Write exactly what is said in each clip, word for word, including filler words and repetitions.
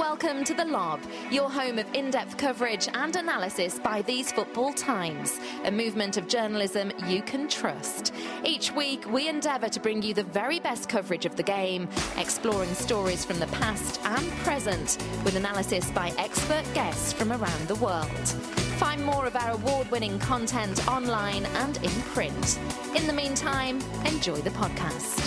Welcome to The Lob, your home of in-depth coverage and analysis by These Football Times, a movement of journalism you can trust. Each week, we endeavour to bring you the very best coverage of the game, exploring stories from the past and present, with analysis by expert guests from around the world. Find more of our award-winning content online and in print. In the meantime, enjoy the podcast.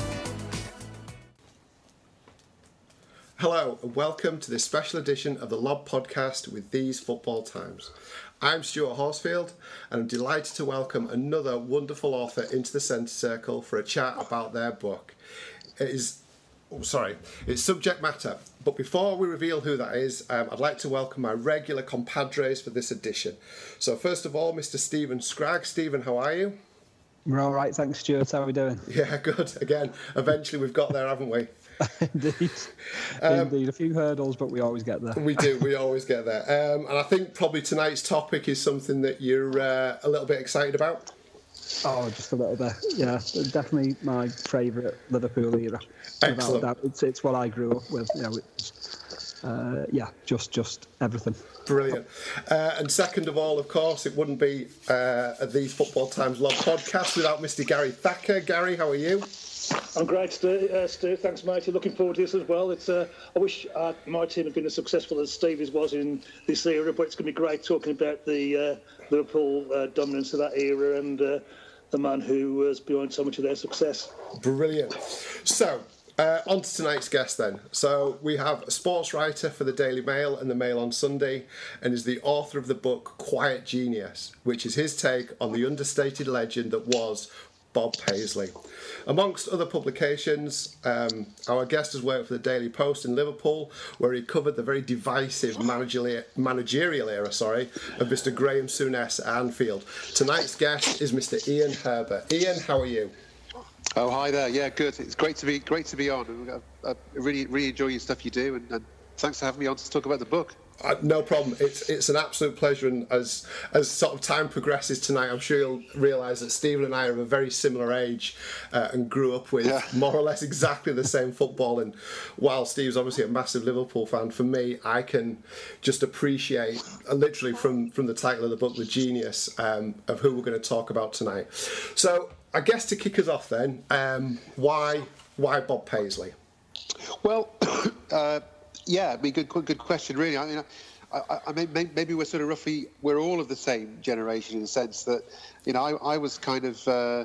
Hello and welcome to this special edition of the Lob Podcast with These Football Times. I'm Stuart Horsfield and I'm delighted to welcome another wonderful author into the centre circle for a chat about their book. It is, oh, sorry, it's Subject Matter. But before we reveal who that is, um, I'd like to welcome my regular compadres for this edition. So first of all, Mister Stephen Scragg. Stephen, how are you? We're all right, thanks, Stuart. How are we doing? Yeah, good. Again, eventually we've got there, haven't we? Indeed. Um, Indeed. A few hurdles, but we always get there. We do. We always get there. Um, and I think probably tonight's topic is something that you're uh, a little bit excited about. Oh, just a little bit. Yeah, definitely my favourite Liverpool era. Excellent. Without a doubt. It's, it's what I grew up with. You know, it's, uh, yeah, just just everything. Brilliant. Uh, and second of all, of course, it wouldn't be uh, a These Football Times Lob podcast without Mister Gary Thacker. Gary, how are you? I'm great, Stu. Uh, Stu. Thanks, matey. Looking forward to this as well. It's. Uh, I wish uh, my team had been as successful as Stevie's was in this era, but it's going to be great talking about the uh, Liverpool uh, dominance of that era and uh, the man who was behind so much of their success. Brilliant. So, uh, on to tonight's guest then. So, we have a sports writer for the Daily Mail and the Mail on Sunday, and is the author of the book Quiet Genius, which is his take on the understated legend that was Bob Paisley. Amongst other publications, um, our guest has worked for the Daily Post in Liverpool, where he covered the very divisive managerial, managerial era sorry, of Mister Graham Souness at Anfield. Tonight's guest is Mister Ian Herbert. Ian, how are you? Oh, hi there. Yeah, good. It's great to be great to be on. I, I really really enjoy your stuff you do, and, and thanks for having me on to talk about the book. Uh, no problem. It's it's an absolute pleasure, and as as sort of time progresses tonight, I'm sure you'll realise that Stephen and I are of a very similar age uh, and grew up with yeah. more or less exactly the same football. And while Steve's obviously a massive Liverpool fan, for me, I can just appreciate uh, literally from from the title of the book, the genius um, of who we're going to talk about tonight. So I guess to kick us off, then, um, why why Bob Paisley? Well. uh... Yeah, I mean, good, good question. Really, I mean, I, I, I mean, maybe we're sort of roughly we're all of the same generation in the sense that, you know, I, I was kind of uh,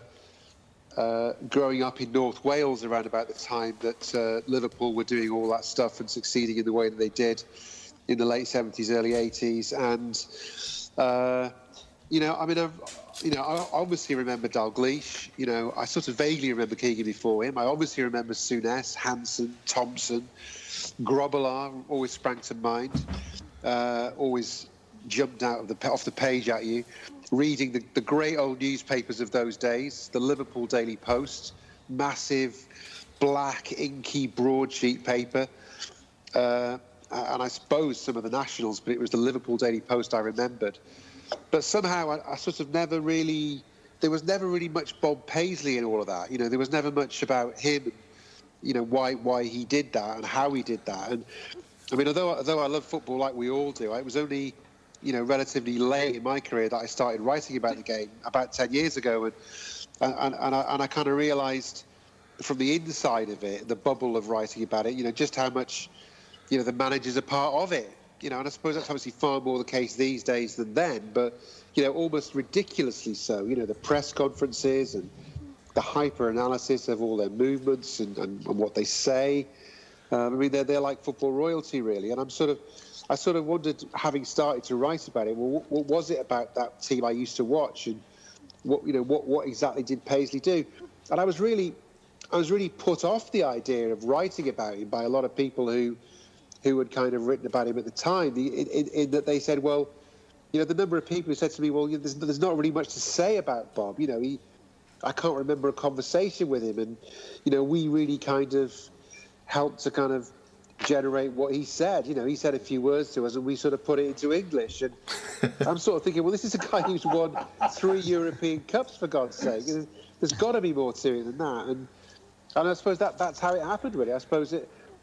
uh, growing up in North Wales around about the time that uh, Liverpool were doing all that stuff and succeeding in the way that they did in the late seventies, early eighties, and uh, you know, I mean, I've, you know, I obviously remember Dalglish. You know, I sort of vaguely remember Keegan before him. I obviously remember Souness, Hansen, Thompson. Grobbelaar always sprang to mind, uh, always jumped out of the off the page at you. Reading the, the great old newspapers of those days, the Liverpool Daily Post, massive, black, inky, broadsheet paper, uh, and I suppose some of the Nationals, but it was the Liverpool Daily Post I remembered. But somehow I, I sort of never really, there was never really much Bob Paisley in all of that. You know, there was never much about him. You know, why why he did that and how he did that. And I mean, although although I love football like we all do, it was only, you know, relatively late in my career that I started writing about the game, about ten years ago. And and, and I, and I kind of realised from the inside of it, the bubble of writing about it, you know, just how much, you know, the managers are part of it. You know, and I suppose that's obviously far more the case these days than then, but, you know, almost ridiculously so. You know, the press conferences and the hyper-analysis of all their movements and, and, and what they say. Um, I mean, they're, they're like football royalty, really. And I'm sort of, I sort of wondered, having started to write about it, well, what, what was it about that team I used to watch, and what, you know, what, what exactly did Paisley do? And I was really, I was really put off the idea of writing about him by a lot of people who, who had kind of written about him at the time, in, in, in that they said, well, you know, the number of people who said to me, well, there's, there's not really much to say about Bob. You know, he. I can't remember a conversation with him, and you know, we really kind of helped to kind of generate what he said. You know, he said a few words to us, and we sort of put it into English. And I'm sort of thinking, well, this is a guy who's won three European Cups, for God's sake. There's got to be more to it than that. And and I suppose that that's how it happened, really. I suppose it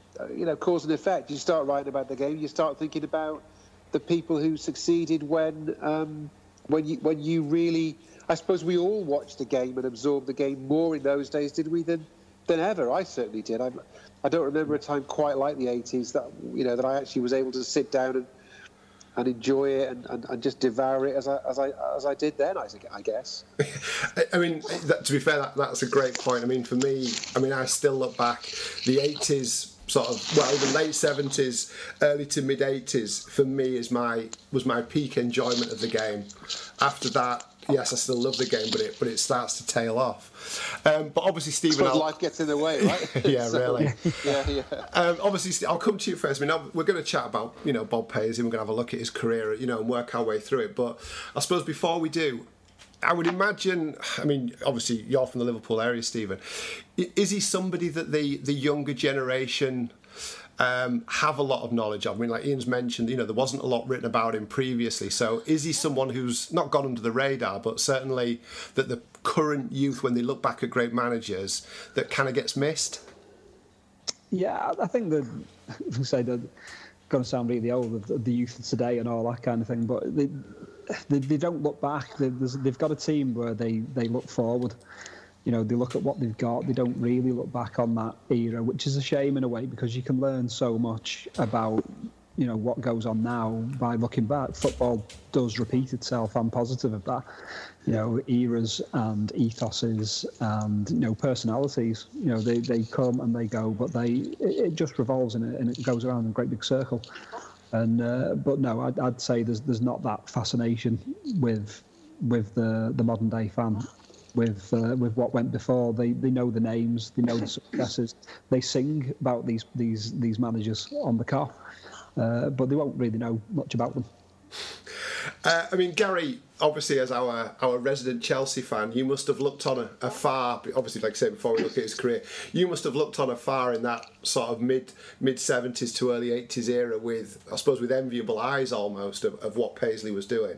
you know, cause and effect. You start writing about the game, you start thinking about the people who succeeded when um, when you when you really. I suppose we all watched the game and absorbed the game more in those days, did we, than than ever? I certainly did. I I don't remember a time quite like the eighties that you know that I actually was able to sit down and and enjoy it and, and, and just devour it as I as I as I did then. I, I guess. I mean, that, to be fair, that, that's a great point. I mean, for me, I mean, I still look back the eighties. Sort of, well, the late seventies, early to mid eighties, for me is my was my peak enjoyment of the game. After that, yes, I still love the game, but it but it starts to tail off. Um, but obviously, Stephen, I'll, life gets in the way, right? yeah, so, really. Yeah, yeah. Um, obviously, I'll come to you first. I mean, we're going to chat about you know Bob Paisley. We're going to have a look at his career, you know, and work our way through it. But I suppose before we do, I would imagine, I mean, obviously you're from the Liverpool area, Stephen. Is he somebody that the, the younger generation um, have a lot of knowledge of? I mean, like Ian's mentioned, you know, there wasn't a lot written about him previously. So is he someone who's not gone under the radar, but certainly that the current youth, when they look back at great managers, that kind of gets missed? Yeah, I think that, if I say that, going to sound really old, the, the youth of today and all that kind of thing, but they, they, they don't look back. They, they've got a team where they, they look forward. You know, they look at what they've got. They don't really look back on that era, which is a shame in a way, because you can learn so much about, you know, what goes on now by looking back. Football does repeat itself. I'm positive of that. You know, eras and ethoses and, you know, personalities, you know, they, they come and they go, but they it, it just revolves in it and it goes around in a great big circle. And uh, but no, I'd, I'd say there's there's not that fascination with with the the modern day fan with uh, with what went before. They they know the names, they know the successes, they sing about these these these managers on the car, uh, but they won't really know much about them. Uh, I mean, Gary, obviously as our, our resident Chelsea fan, you must have looked on a, afar, obviously like I said before we look at his career, you must have looked on afar in that sort of mid, mid-seventies to early eighties era with, I suppose, with enviable eyes almost of, of what Paisley was doing.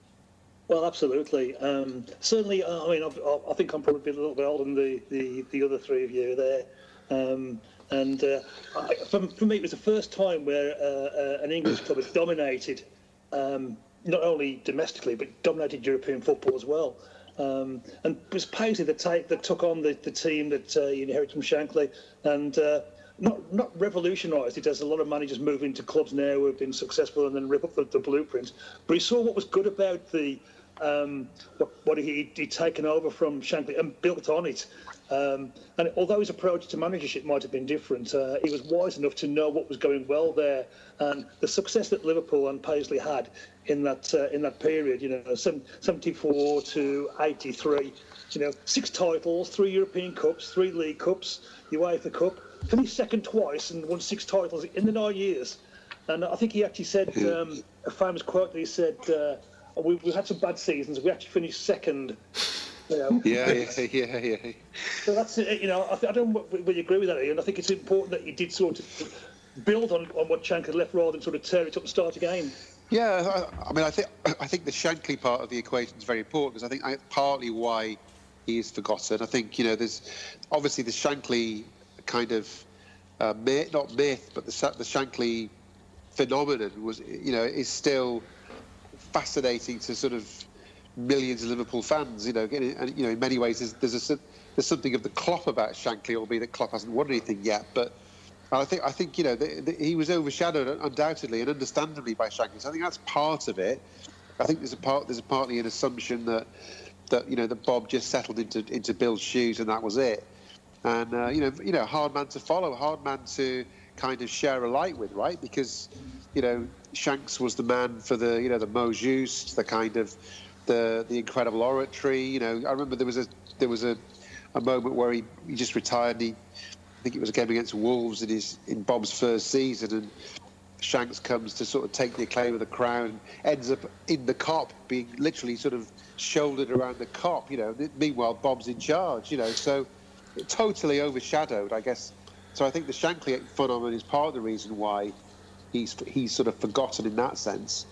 Well, absolutely. Um, certainly, uh, I mean, I've, I think I'm probably a little bit older than the, the, the other three of you there. Um, and uh, I, for, for me, it was the first time where uh, uh, an English club had dominated um, not only domestically, but dominated European football as well. Um, and it was Paisley that, take, that took on the, the team that uh, he inherited from Shankly and uh, not not revolutionised it, as a lot of managers move into clubs now who have been successful and then rip up the, the blueprint. But he saw what was good about the um, what, what he, he'd taken over from Shankly and built on it. Um, and although his approach to managership might have been different, uh, he was wise enough to know what was going well there. And the success that Liverpool and Paisley had in that uh, in that period, you know, seventy-four to eighty-three, you know, six titles, three European Cups, three League Cups, UEFA Cup, finished second twice and won six titles in the nine years. And I think he actually said um, a famous quote that he said, uh, we, we've had some bad seasons, we actually finished second. You know. Yeah, yeah, yeah, yeah. So that's it. You know, I, I don't know whether you agree with that, Ian. I think it's important that he did sort of build on, on what Shankly left rather than sort of tear it up and start again. Yeah, I, I mean, I think I think the Shankly part of the equation is very important because I think I, partly why he is forgotten. I think you know, there's obviously the Shankly kind of uh, myth, not myth, but the the Shankly phenomenon was, you know, is still fascinating to sort of millions of Liverpool fans, you know, and you know, in many ways, there's there's, a, there's something of the Klopp about Shankly, albeit that Klopp hasn't won anything yet. But I think I think you know the, the, he was overshadowed undoubtedly and understandably by Shankly. So I think that's part of it. I think there's a part there's a partly an assumption that that you know that Bob just settled into into Bill's shoes and that was it. And uh, you know you know hard man to follow, hard man to kind of share a light with, right? Because you know Shanks was the man for the you know the Mo Juste, the kind of The, the incredible oratory, you know. I remember there was a there was a, a moment where he, he just retired. He, I think it was a game against Wolves in his in Bob's first season, and Shanks comes to sort of take the acclaim of the crowd, and ends up in the Kop, being literally sort of shouldered around the Kop. You know, meanwhile Bob's in charge. You know, so totally overshadowed, I guess. So I think the Shankly phenomenon is part of the reason why he's he's sort of forgotten in that sense.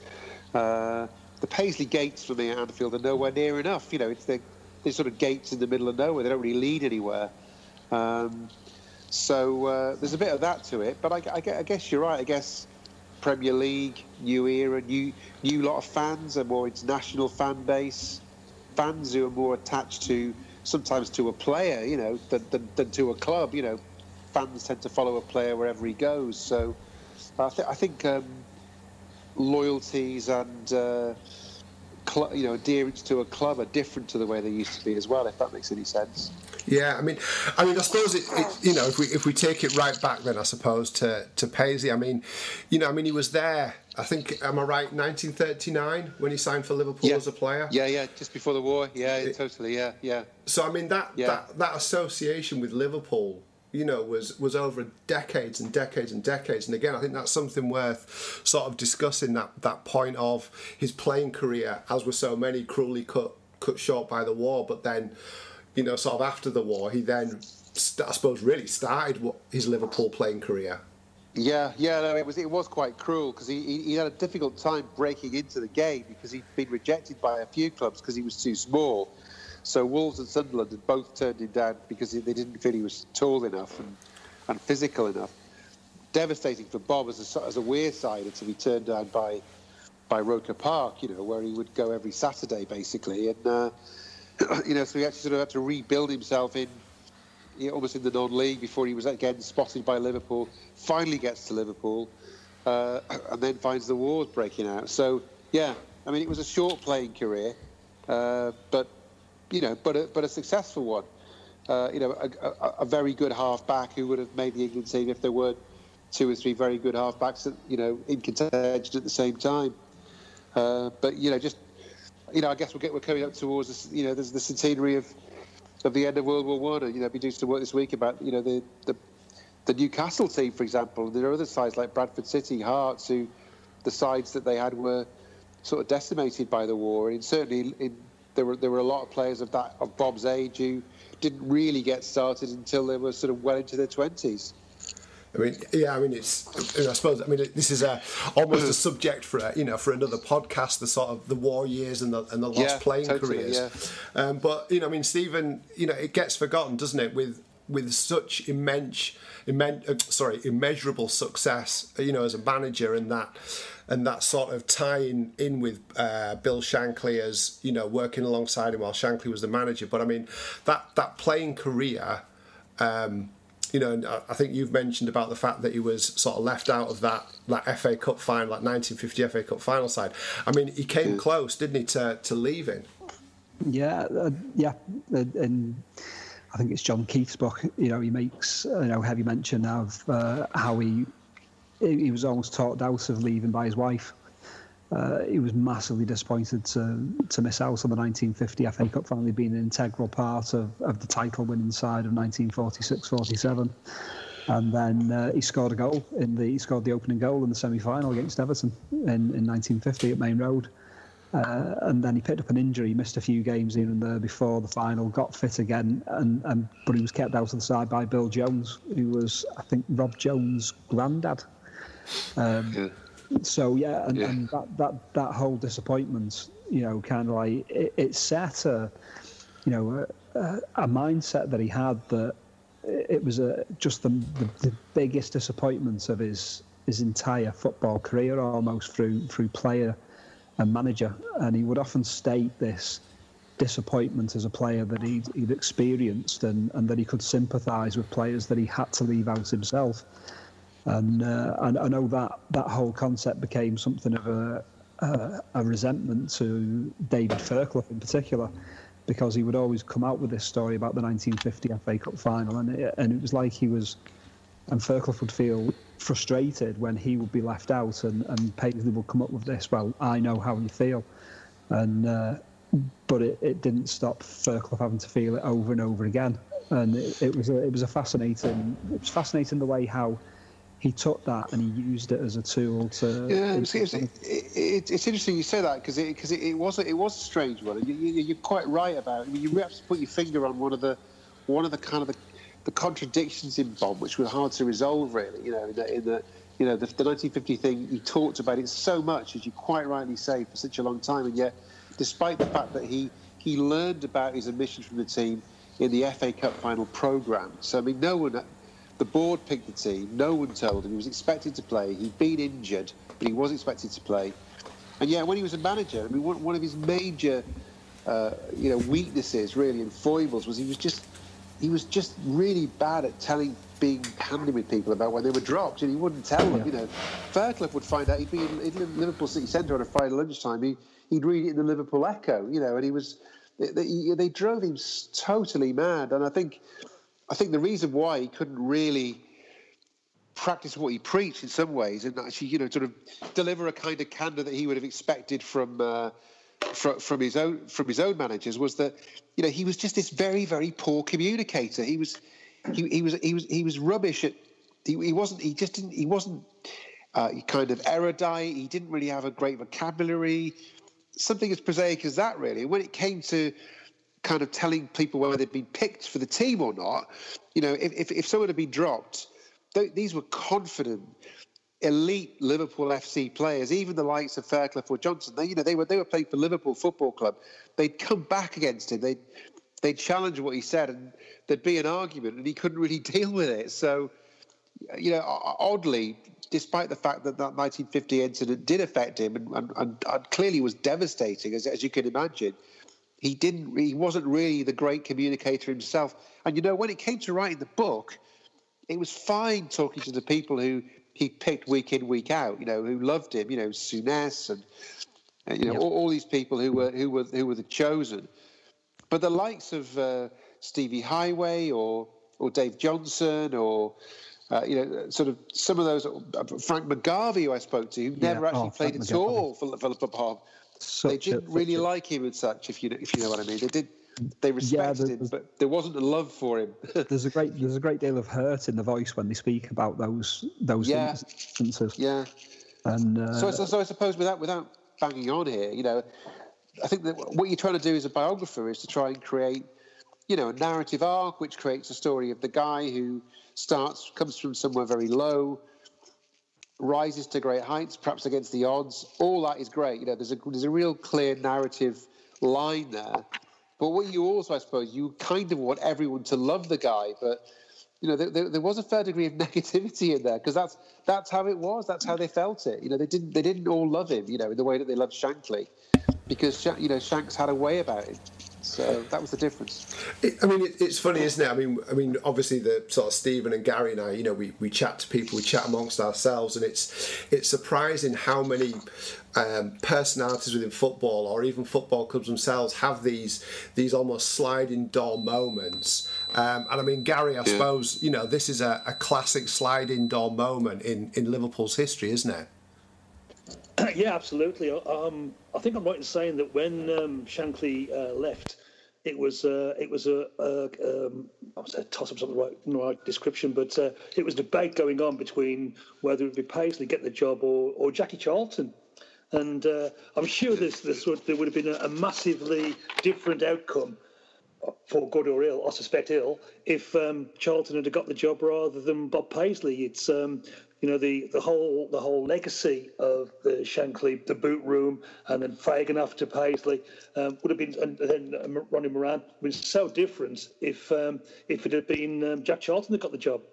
Uh, The Paisley gates for me at Anfield are nowhere near enough. You know, it's the they're sort of gates in the middle of nowhere. They don't really lead anywhere. Um, So uh, there's a bit of that to it. But I, I, I guess you're right. I guess Premier League, new era, new new lot of fans, a more international fan base, fans who are more attached to sometimes to a player, you know, than, than, than to a club. You know, fans tend to follow a player wherever he goes. So I, th- I think um, loyalties and uh, cl- you know adherence to a club are different to the way they used to be as well. If that makes any sense. Yeah, I mean, I mean, I suppose it, it, you know, if we if we take it right back, then I suppose to to Paisley. I mean, you know, I mean, he was there. I think, am I right? nineteen thirty-nine when he signed for Liverpool yeah. as a player. Yeah, yeah, just before the war. Yeah, it, totally. Yeah, yeah. So I mean, that, yeah. that that association with Liverpool, you know, was was over decades and decades and decades. And again, I think that's something worth sort of discussing. That that point of his playing career, as were so many, cruelly cut cut short by the war, but then, you know, sort of after the war, he then, I suppose, really started his Liverpool playing career. Yeah, yeah, no, it was it was quite cruel because he, he he had a difficult time breaking into the game because he'd been rejected by a few clubs because he was too small. So Wolves and Sunderland had both turned him down because they didn't feel he was tall enough and, and physical enough. Devastating for Bob as a as a Wearside to be turned down by by Roker Park, you know, where he would go every Saturday basically, and. Uh, You know, so he actually sort of had to rebuild himself in, you know, almost in the non-league before he was again spotted by Liverpool. Finally gets to Liverpool, uh, and then finds the wars breaking out. So yeah, I mean, it was a short playing career, uh, but you know, but a, but a successful one. Uh, you know, a, a, a very good half-back who would have made the England team if there were two or three very good half-backs, you know, in contention at the same time. Uh, but you know, just. You know, I guess we'll get, we're coming up towards this, you know, there's the centenary of of the end of World War One, and you know, we do some work this week about you know the, the the Newcastle team, for example. There are other sides like Bradford City, Hearts, who the sides that they had were sort of decimated by the war, and certainly in, there were there were a lot of players of that of Bob's age who didn't really get started until they were sort of well into their twenties. I mean, yeah, I mean, it's. I suppose. I mean, this is a almost a subject for a, you know for another podcast. The sort of the war years and the and the lost yeah, playing totally, careers. Yeah. Um, but you know, I mean, Stephen, you know, it gets forgotten, doesn't it? With with such immense, immense, uh, sorry, immeasurable success, you know, as a manager, and that and that sort of tying in with uh, Bill Shankly as you know working alongside him while Shankly was the manager. But I mean, that that playing career. Um, You know, and I think you've mentioned about the fact that he was sort of left out of that, that F A Cup final, that nineteen fifty F A Cup final side. I mean, he came yeah. close, didn't he, to, to leaving? Yeah, uh, yeah. Uh, and I think it's John Keith's book, you know, he makes, you know, heavy mention of uh, how he he was almost talked out of leaving by his wife. Uh, he was massively disappointed to to miss out on the nineteen fifty F A Cup final, being an integral part of, of the title-winning side of nineteen forty-six forty-seven. And then uh, he scored a goal in the he scored the opening goal in the semi-final against Everton in, in nineteen fifty at Main Road. Uh, and then he picked up an injury, missed a few games here and there before the final, got fit again, and, and but he was kept out of the side by Bill Jones, who was, I think, Rob Jones' granddad. Um, yeah. So yeah, and, yeah. and that, that that whole disappointment, you know, kind of like it, it set a, you know, a, a mindset that he had that it was a just the, the the biggest disappointment of his his entire football career, almost through through player and manager, and he would often state this disappointment as a player that he'd, he'd experienced, and, and that he could sympathise with players that he had to leave out himself. And, uh, and I know that that whole concept became something of a, a, a resentment to David Fairclough in particular, because he would always come out with this story about the nineteen fifty F A Cup final, and it, and it was like he was, and Fairclough would feel frustrated when he would be left out, and, and Paisley would come up with this, well, I know how you feel. And uh, but it, it didn't stop Fairclough having to feel it over and over again. And it, it was a, it was a fascinating, it was fascinating the way how he took that and he used it as a tool to. Yeah, it's, it's, it, it, it's interesting you say that, because it because it, it was it was a strange one. You, you, you're quite right about it. I mean, you have to put your finger on one of the one of the kind of the, the contradictions in Bob, which were hard to resolve, really. You know, in the, in the you know the, the nineteen fifty thing. He talked about it so much, as you quite rightly say, for such a long time, and yet, despite the fact that he he learned about his omission from the team in the F A Cup final programme. So I mean, no one. The board picked the team. No one told him. He was expected to play. He'd been injured, but he was expected to play. And yeah, when he was a manager, I mean, one, one of his major, uh, you know, weaknesses, really, and foibles was he was just, he was just really bad at telling, being handy with people about when they were dropped, and he wouldn't tell them. Yeah. You know, Fairclough would find out. He'd be in, in Liverpool City Centre on a Friday lunchtime. He, he'd read it in the Liverpool Echo. You know, and he was, they, they, they drove him totally mad. And I think, I think the reason why he couldn't really practice what he preached in some ways, and actually, you know, sort of deliver a kind of candor that he would have expected from uh, from, from his own from his own managers, was that, you know, he was just this very, very poor communicator. He was he, he was he was he was rubbish at he, he wasn't he just didn't he wasn't uh, kind of erudite. He didn't really have a great vocabulary. Something as prosaic as that, really. When it came to kind of telling people whether they'd been picked for the team or not, you know, if if, if someone had been dropped, these were confident, elite Liverpool F C players. Even the likes of Fairclough or Johnson, they, you know, they were they were playing for Liverpool Football Club. They'd come back against him. They'd they'd challenge what he said, and there'd be an argument, and he couldn't really deal with it. So, you know, oddly, despite the fact that that nineteen fifty incident did affect him and, and, and, and clearly was devastating, as as you can imagine, he didn't. He wasn't really the great communicator himself. And you know, when it came to writing the book, it was fine talking to the people who he picked week in, week out, you know, who loved him, you know, Souness and, and you know, yep. all, all these people who were who were who were the chosen. But the likes of uh, Stevie Highway or or Dave Johnson or uh, you know, sort of some of those, uh, Frank McGarvey, who I spoke to, who yeah. never actually oh, played Frank at McGarvey. all for Liverpool Bob. They didn't a, really a... like him and such, if you if you know what I mean. They did. They respected yeah, him, but there wasn't a love for him. there's a great, there's a great deal of hurt in the voice when they speak about those those yeah. instances. Yeah. And uh, so, so, so I suppose without without banging on here, you know, I think that what you're trying to do as a biographer is to try and create, you know, a narrative arc which creates a story of the guy who starts, comes from somewhere very low, rises to great heights, perhaps against the odds. All that is great. You know, there's a there's a real clear narrative line there. But what you also, I suppose, you kind of want everyone to love the guy, but you know, there, there, there was a fair degree of negativity in there because that's that's how it was. That's how they felt it. You know, they didn't they didn't all love him. You know, in the way that they loved Shankly, because you know Shanks had a way about him. So that was the difference. It, I mean, it, it's funny, isn't it? I mean, I mean, obviously, the sort of Stephen and Gary and I, you know, we, we chat to people, we chat amongst ourselves, and it's it's surprising how many um, personalities within football, or even football clubs themselves, have these these almost sliding door moments. Um, and I mean, Gary, I yeah. suppose, you know, this is a, a classic sliding door moment in, in Liverpool's history, isn't it? Yeah, absolutely. Um, I think I'm right in saying that when um, Shankly uh, left, it was uh, it was a, a um, I was a toss up, something right, the right description, but uh, it was debate going on between whether it would be Paisley get the job or, or Jackie Charlton, and uh, I'm sure this this would there would have been a, a massively different outcome, for good or ill, I suspect ill, if um, Charlton had got the job rather than Bob Paisley. It's um, you know, the, the whole the whole legacy of the Shankly, the boot room, and then Fagan after Paisley um, would have been, and then um, Ronnie Moran was so different if um, if it had been um, Jack Charlton that got the job.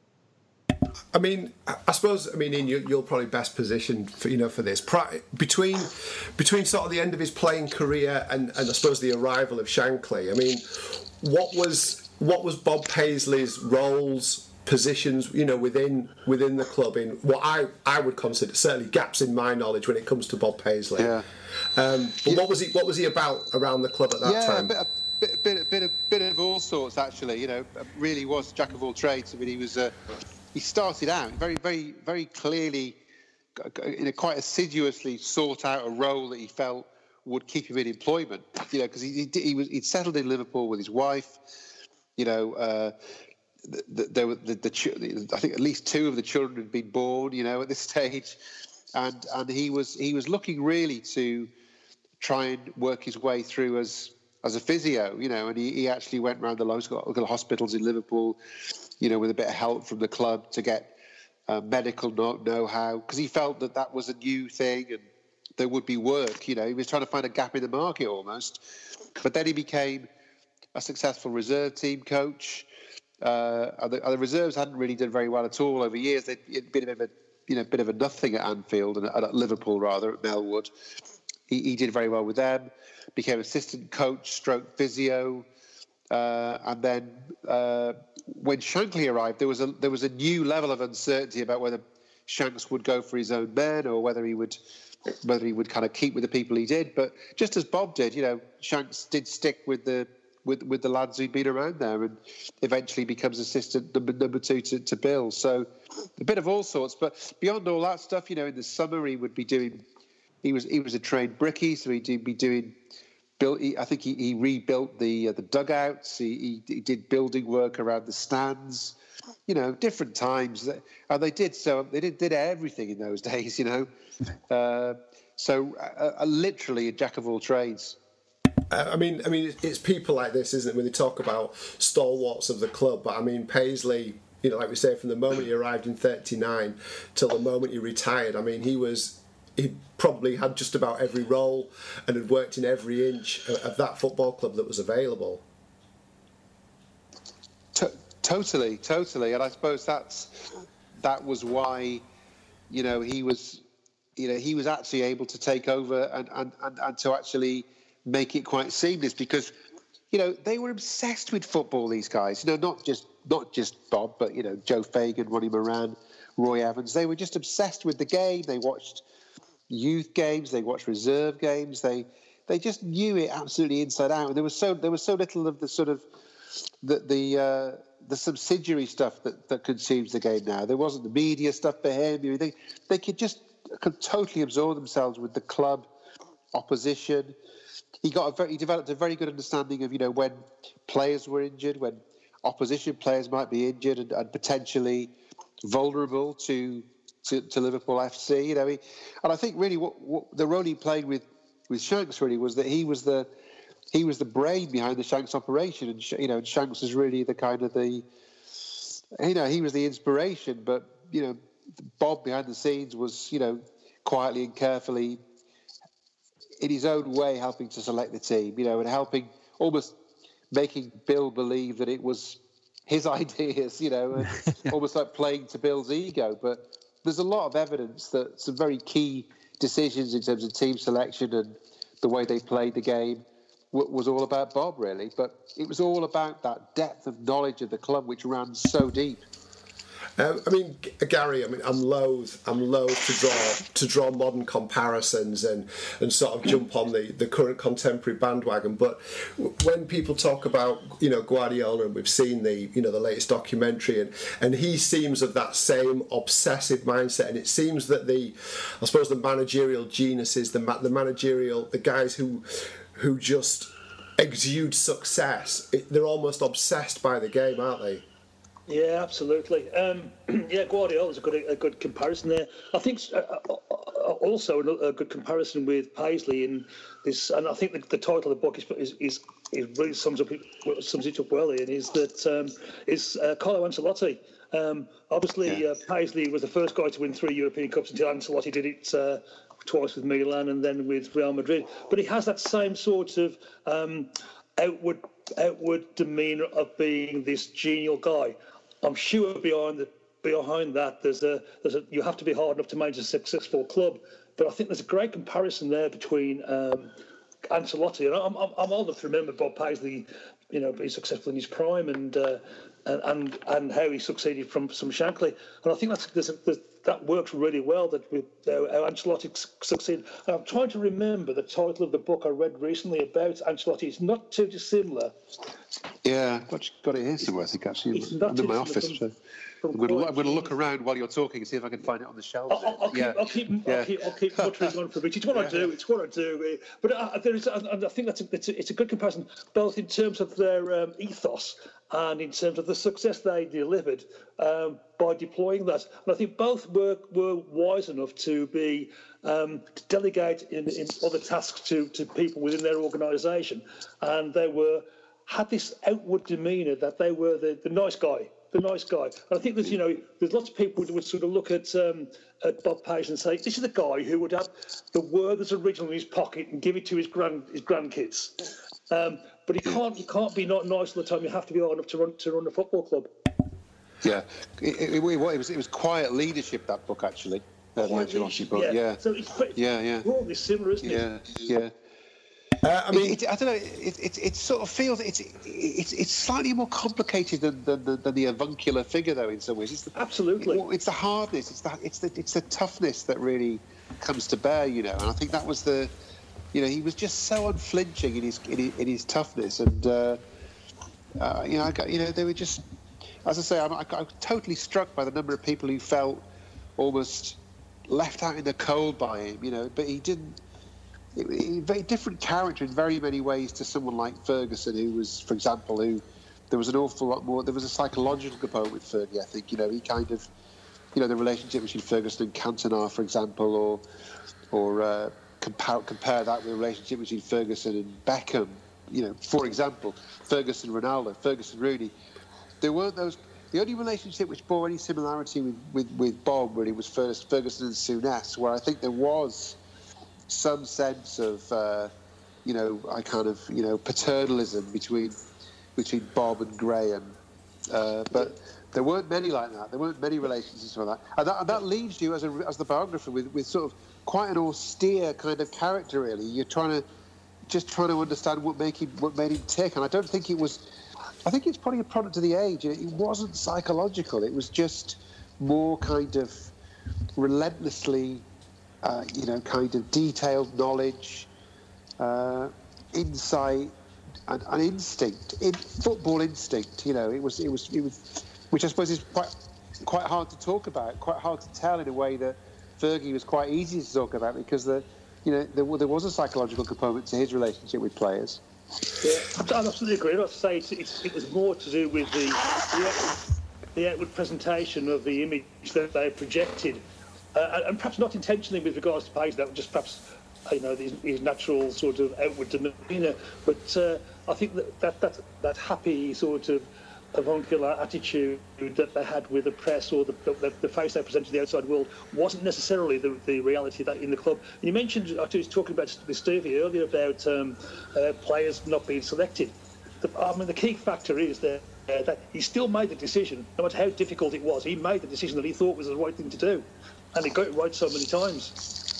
I mean, I suppose, I mean, Ian, you're, you're probably best positioned for, you know, for this. Between between sort of the end of his playing career and, and I suppose the arrival of Shankly, I mean, what was what was Bob Paisley's roles, positions, you know, within within the club in what I, I would consider certainly gaps in my knowledge when it comes to Bob Paisley. Yeah. Um, but yeah. what was he what was he about around the club at that yeah, time? Yeah, a bit, bit, bit, of, bit of all sorts actually. You know, really was jack of all trades. I mean, he was uh, he started out very, very, very clearly, in a quite assiduously sought out a role that he felt would keep him in employment. You know, because he, he he was he'd settled in Liverpool with his wife. You know. Uh, There were the, the, the, I think at least two of the children had been born, you know, at this stage, and and he was he was looking really to try and work his way through as as a physio, you know, and he, he actually went around the local, local hospitals in Liverpool, you know, with a bit of help from the club to get uh, medical know-how, because he felt that that was a new thing and there would be work, you know. He was trying to find a gap in the market almost, but then he became a successful reserve team coach. Uh, and, the, and the reserves hadn't really done very well at all over years. They'd it'd been a bit of a, you know, bit of a nothing at Anfield and at, at Liverpool rather at Melwood. He, he did very well with them. Became assistant coach, stroke physio, uh, and then uh, when Shankly arrived, there was a there was a new level of uncertainty about whether Shanks would go for his own men or whether he would whether he would kind of keep with the people he did. But just as Bob did, you know, Shanks did stick with the with with the lads who'd been around there, and eventually becomes assistant number number two to, to Bill. So a bit of all sorts. But beyond all that stuff, you know, in the summer he would be doing. He was he was a trained brickie, so he'd be doing. Built, he, I think he, he rebuilt the uh, the dugouts. He, he, he did building work around the stands. You know, different times, and they did so. They did did everything in those days. You know, uh, so uh, uh, literally a jack of all trades. Uh, I mean, I mean, it's people like this, isn't it? When they talk about stalwarts of the club, but I mean, Paisley. You know, like we say, from the moment he arrived in thirty-nine till the moment he retired. I mean, he was. He probably had just about every role and had worked in every inch of, of that football club that was available. To- totally, totally, and I suppose that's that was why, you know, he was, you know, he was actually able to take over and and, and, and to actually make it quite seamless because, you know, they were obsessed with football. These guys, you know, not just not just Bob, but you know, Joe Fagan, Ronnie Moran, Roy Evans. They were just obsessed with the game. They watched youth games, they watched reserve games, they they just knew it absolutely inside out. And there was so there was so little of the sort of the the uh, the subsidiary stuff that, that consumes the game now. There wasn't the media stuff for him. You know, they they could just could totally absorb themselves with the club, opposition. He got a very, he developed a very good understanding of, you know, when players were injured, when opposition players might be injured and, and potentially vulnerable to. To, to Liverpool F C, you know, he, and I think really what, what the role he played with, with Shanks really was that he was the he was the brain behind the Shanks operation, and you know, Shanks was really the kind of the you know he was the inspiration, but you know, Bob behind the scenes was you know quietly and carefully in his own way helping to select the team, you know, and helping almost making Bill believe that it was his ideas, you know, and almost like playing to Bill's ego, but. There's a lot of evidence that some very key decisions in terms of team selection and the way they played the game w- was all about Bob, really. But it was all about that depth of knowledge of the club, which ran so deep. Um, I mean, G- Gary. I mean, I'm loath. I'm loath to draw to draw modern comparisons and, and sort of jump on the, the current contemporary bandwagon. But w- when people talk about you know Guardiola, and we've seen the you know the latest documentary, and, and he seems of that same obsessive mindset. And it seems that the, I suppose the managerial geniuses, the ma- the managerial, the guys who who just exude success, it, they're almost obsessed by the game, aren't they? Yeah, absolutely. Um, yeah, Guardiola's a good a good comparison there. I think uh, also a good comparison with Paisley in this, and I think the, the title of the book is is, is, is really sums up sums it up well. Ian, is that um, is uh, Carlo Ancelotti. Um, obviously, yeah. uh, Paisley was the first guy to win three European Cups until Ancelotti did it uh, twice with Milan and then with Real Madrid. But he has that same sort of um, outward outward demeanour of being this genial guy. I'm sure behind the, behind that, there's a there's a you have to be hard enough to manage a successful club. But I think there's a great comparison there between um, Ancelotti, and I'm, I'm I'm old enough to remember Bob Paisley, you know, being successful in his prime, and uh, and, and and how he succeeded from some Shankly. And I think that's there's a, there's, that works really well. That with uh, how Ancelotti succeeded. And I'm trying to remember the title of the book I read recently about Ancelotti. It's not too dissimilar. Yeah, I've got it here somewhere. I think actually under my office. From, from I'm, going to, I'm going to look around while you're talking and see if I can find it on the shelves. I'll, I'll, yeah. keep, I'll keep, yeah. I'll keep, I'll keep muttering on for a bit. It's what yeah. I do. It's what I do. But uh, there is, and I think that's a, it's, a, it's a good comparison, both in terms of their um, ethos and in terms of the success they delivered um, by deploying that. And I think both were were wise enough to be um, to delegate in, in other tasks to, to people within their organisation, and they were had this outward demeanour that they were the, the nice guy. The nice guy. And I think there's, you know, there's lots of people who would sort of look at um, at Bob Paisley and say, this is the guy who would have the Werther's original in his pocket and give it to his grand his grandkids. Um, but you can't you can't be not nice all the time. You have to be hard enough to run to run a football club. Yeah, it, it, it, it was it was quiet leadership, that book, actually. Uh, the Ancelotti book. Yeah. yeah, so it's pretty, yeah, yeah, broadly similar, isn't yeah, it? Yeah, yeah. Uh, I mean, it, it, I don't know. It, it, it sort of feels it's it's it's slightly more complicated than than, than the avuncular figure, though. In some ways, it's the, absolutely. It, it's the hardness. It's the it's the it's the toughness that really comes to bear, you know. And I think that was the, you know, he was just so unflinching in his in his, in his toughness, and uh, uh, you know, I got, you know, they were just, as I say, I'm, I, I'm totally struck by the number of people who felt almost left out in the cold by him, you know. But he didn't. A very different character in very many ways to someone like Ferguson, who was, for example, who there was an awful lot more. There was a psychological component with Fergie, I think. You know, he kind of, you know, the relationship between Ferguson and Cantona, for example, or or uh, compare compare that with the relationship between Ferguson and Beckham. You know, for example, Ferguson Ronaldo, Ferguson Rooney. There weren't those. The only relationship which bore any similarity with with, with Bob really was first Ferguson and Souness, where I think there was some sense of, uh, you know, I kind of, you know, paternalism between between Bob and Graham. Uh, but there weren't many like that. There weren't many relationships like that. And that, and that leaves you, as a, as the biographer, with, with sort of quite an austere kind of character, really. You're trying to, just trying to understand what, make him, what made him tick. And I don't think it was, I think it's probably a product of the age. It wasn't psychological. It was just more kind of relentlessly, Uh, you know, kind of detailed knowledge, uh, insight, and, and instinct, in football instinct. You know, it was, it was, it was, which I suppose is quite, quite hard to talk about, quite hard to tell in a way that Fergie was quite easy to talk about, because the, you know, there, there was a psychological component to his relationship with players. Yeah, I absolutely agree. I'd say it's, it's, it was more to do with the, the outward, the outward presentation of the image that they projected. Uh, and perhaps not intentionally with regards to Page, that was just perhaps, you know, his, his natural sort of outward demeanour. But uh, I think that that, that that happy sort of avuncular attitude that they had with the press, or the, the, the face they presented to the outside world, wasn't necessarily the, the reality that in the club. And you mentioned, I was talking about with Stevie earlier about um, uh, players not being selected. The, I mean, the key factor is that, uh, that he still made the decision, no matter how difficult it was. He made the decision that he thought was the right thing to do. And he got it right so many times.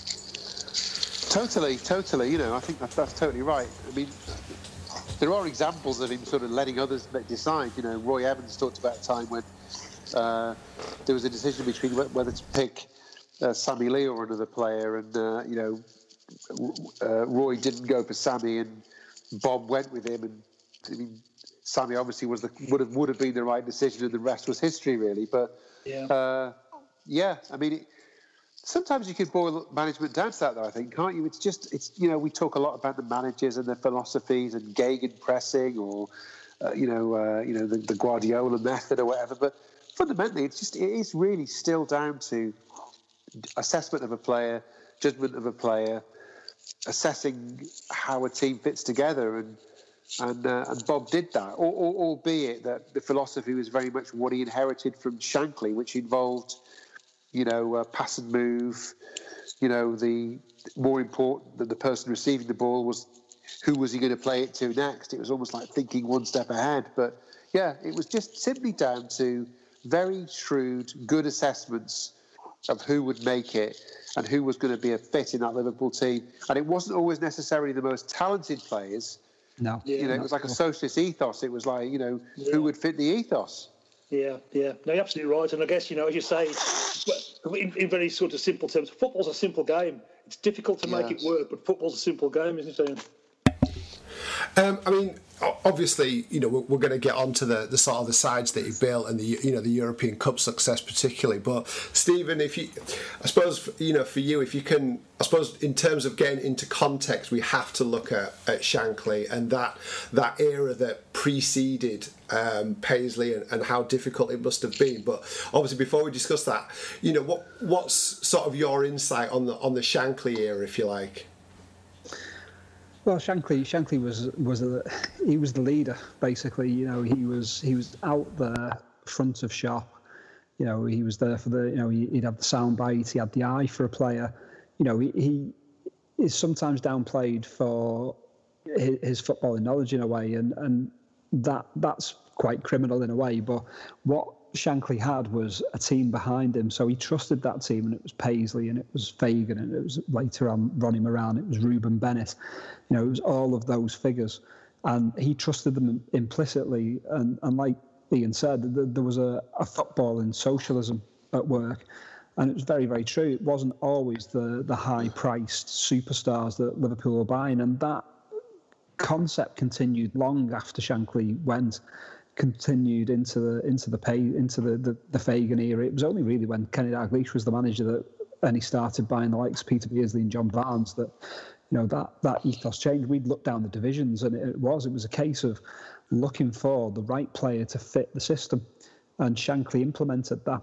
Totally, totally. You know, I think that, that's totally right. I mean, there are examples of him sort of letting others decide. You know, Roy Evans talked about a time when uh, there was a decision between whether to pick uh, Sammy Lee or another player, and uh, you know, uh, Roy didn't go for Sammy, and Bob went with him. And I mean, Sammy obviously was the would have would have been the right decision, and the rest was history, really. But yeah, uh, yeah, I mean. It, Sometimes you can boil management down to that, though, I think, can't you? It's just, it's you know, we talk a lot about the managers and their philosophies and gegenpressing, or, uh, you know, uh, you know, the, the Guardiola method or whatever. But fundamentally, it's just, it is really still down to assessment of a player, judgment of a player, assessing how a team fits together. And and uh, and Bob did that, or, or, albeit that the philosophy was very much what he inherited from Shankly, which involved, you know, uh, pass and move. You know, the more important than the person receiving the ball was who was he going to play it to next. It was almost like thinking one step ahead. But yeah, it was just simply down to very shrewd, good assessments of who would make it and who was going to be a fit in that Liverpool team. And it wasn't always necessarily the most talented players. No. You know, it was like a socialist ethos. It was like, you know, yeah. who would fit the ethos. Yeah, yeah. No, you're absolutely right. And I guess, you know, as you say, in, in very sort of simple terms, football's a simple game. It's difficult to make yes. it work, but football's a simple game, isn't it? Um, I mean, obviously, you know, we're, we're going to get onto the, the sort of the sides that he built and the, you know, the European Cup success particularly. But Stephen, if you, I suppose, you know, for you, if you can, I suppose, in terms of getting into context, we have to look at, at Shankly and that that era that preceded um, Paisley and, and how difficult it must have been. But obviously, before we discuss that, you know, what what's sort of your insight on the on the Shankly era, if you like? Well, Shankly, Shankly was was a, he was the leader basically. You know, he was he was out there front of shop. You know, he was there for the. You know, he'd have the sound bite. He had the eye for a player. You know, he, he is sometimes downplayed for his, his footballing knowledge in a way, and and that that's quite criminal in a way. But what Shankly had was a team behind him, so he trusted that team, and it was Paisley, and it was Fagan, and it was later on Ronnie Moran, it was Ruben Bennett, you know, it was all of those figures, and he trusted them implicitly. And, and like Ian said, there was a, a football in socialism at work, and it was very, very true. It wasn't always the the high-priced superstars that Liverpool were buying, and that concept continued long after Shankly went. Continued into the into the pay into the, the, the Fagan era. It was only really when Kenny Dalglish was the manager that, and he started buying the likes of Peter Beardsley and John Barnes, that you know that that ethos changed. We'd look down the divisions, and it was it was a case of looking for the right player to fit the system, and Shankly implemented that.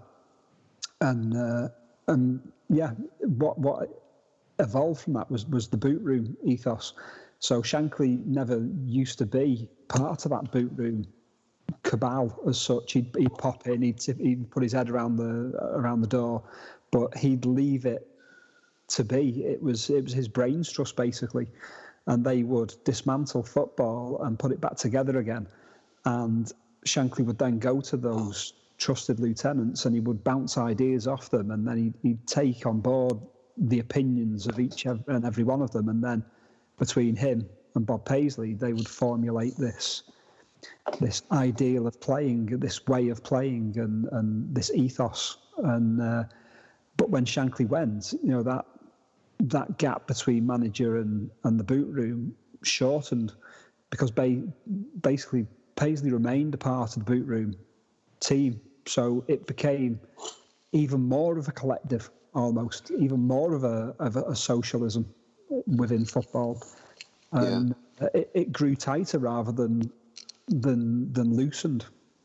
And uh, and yeah, what what evolved from that was was the boot room ethos. So Shankly never used to be part of that boot room cabal as such. He'd, he'd pop in, he'd, he'd put his head around the around the door, but he'd leave it to be. It was it was his brains trust basically, and they would dismantle football and put it back together again. And Shankly would then go to those trusted lieutenants, and he would bounce ideas off them, and then he'd, he'd take on board the opinions of each and every one of them, and then between him and Bob Paisley, they would formulate this. this ideal of playing, this way of playing, and, and this ethos. And uh, but when Shankly went, you know, that that gap between manager and, and the boot room shortened, because ba- basically Paisley remained a part of the boot room team. So it became even more of a collective, almost, even more of a of a, a socialism within football. And yeah. it, it grew tighter rather than than than loosened.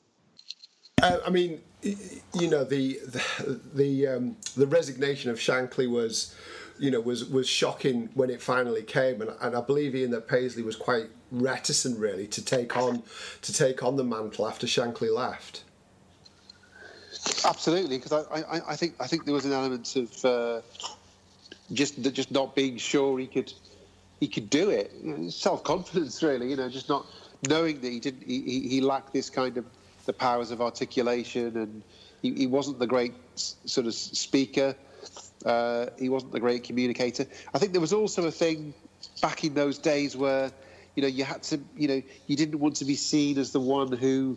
Uh, I mean, you know, the the the, um, the resignation of Shankly was, you know, was was shocking when it finally came, and, and I believe Ian that Paisley was quite reticent really to take on to take on the mantle after Shankly left. Absolutely, because I, I, I think I think there was an element of uh, just just not being sure he could he could do it. You know, self-confidence, really. You know, just not. Knowing that he didn't, he, he lacked this kind of the powers of articulation, and he, he wasn't the great sort of speaker. Uh, he wasn't the great communicator. I think there was also a thing back in those days where, you know, you had to, you know, you didn't want to be seen as the one who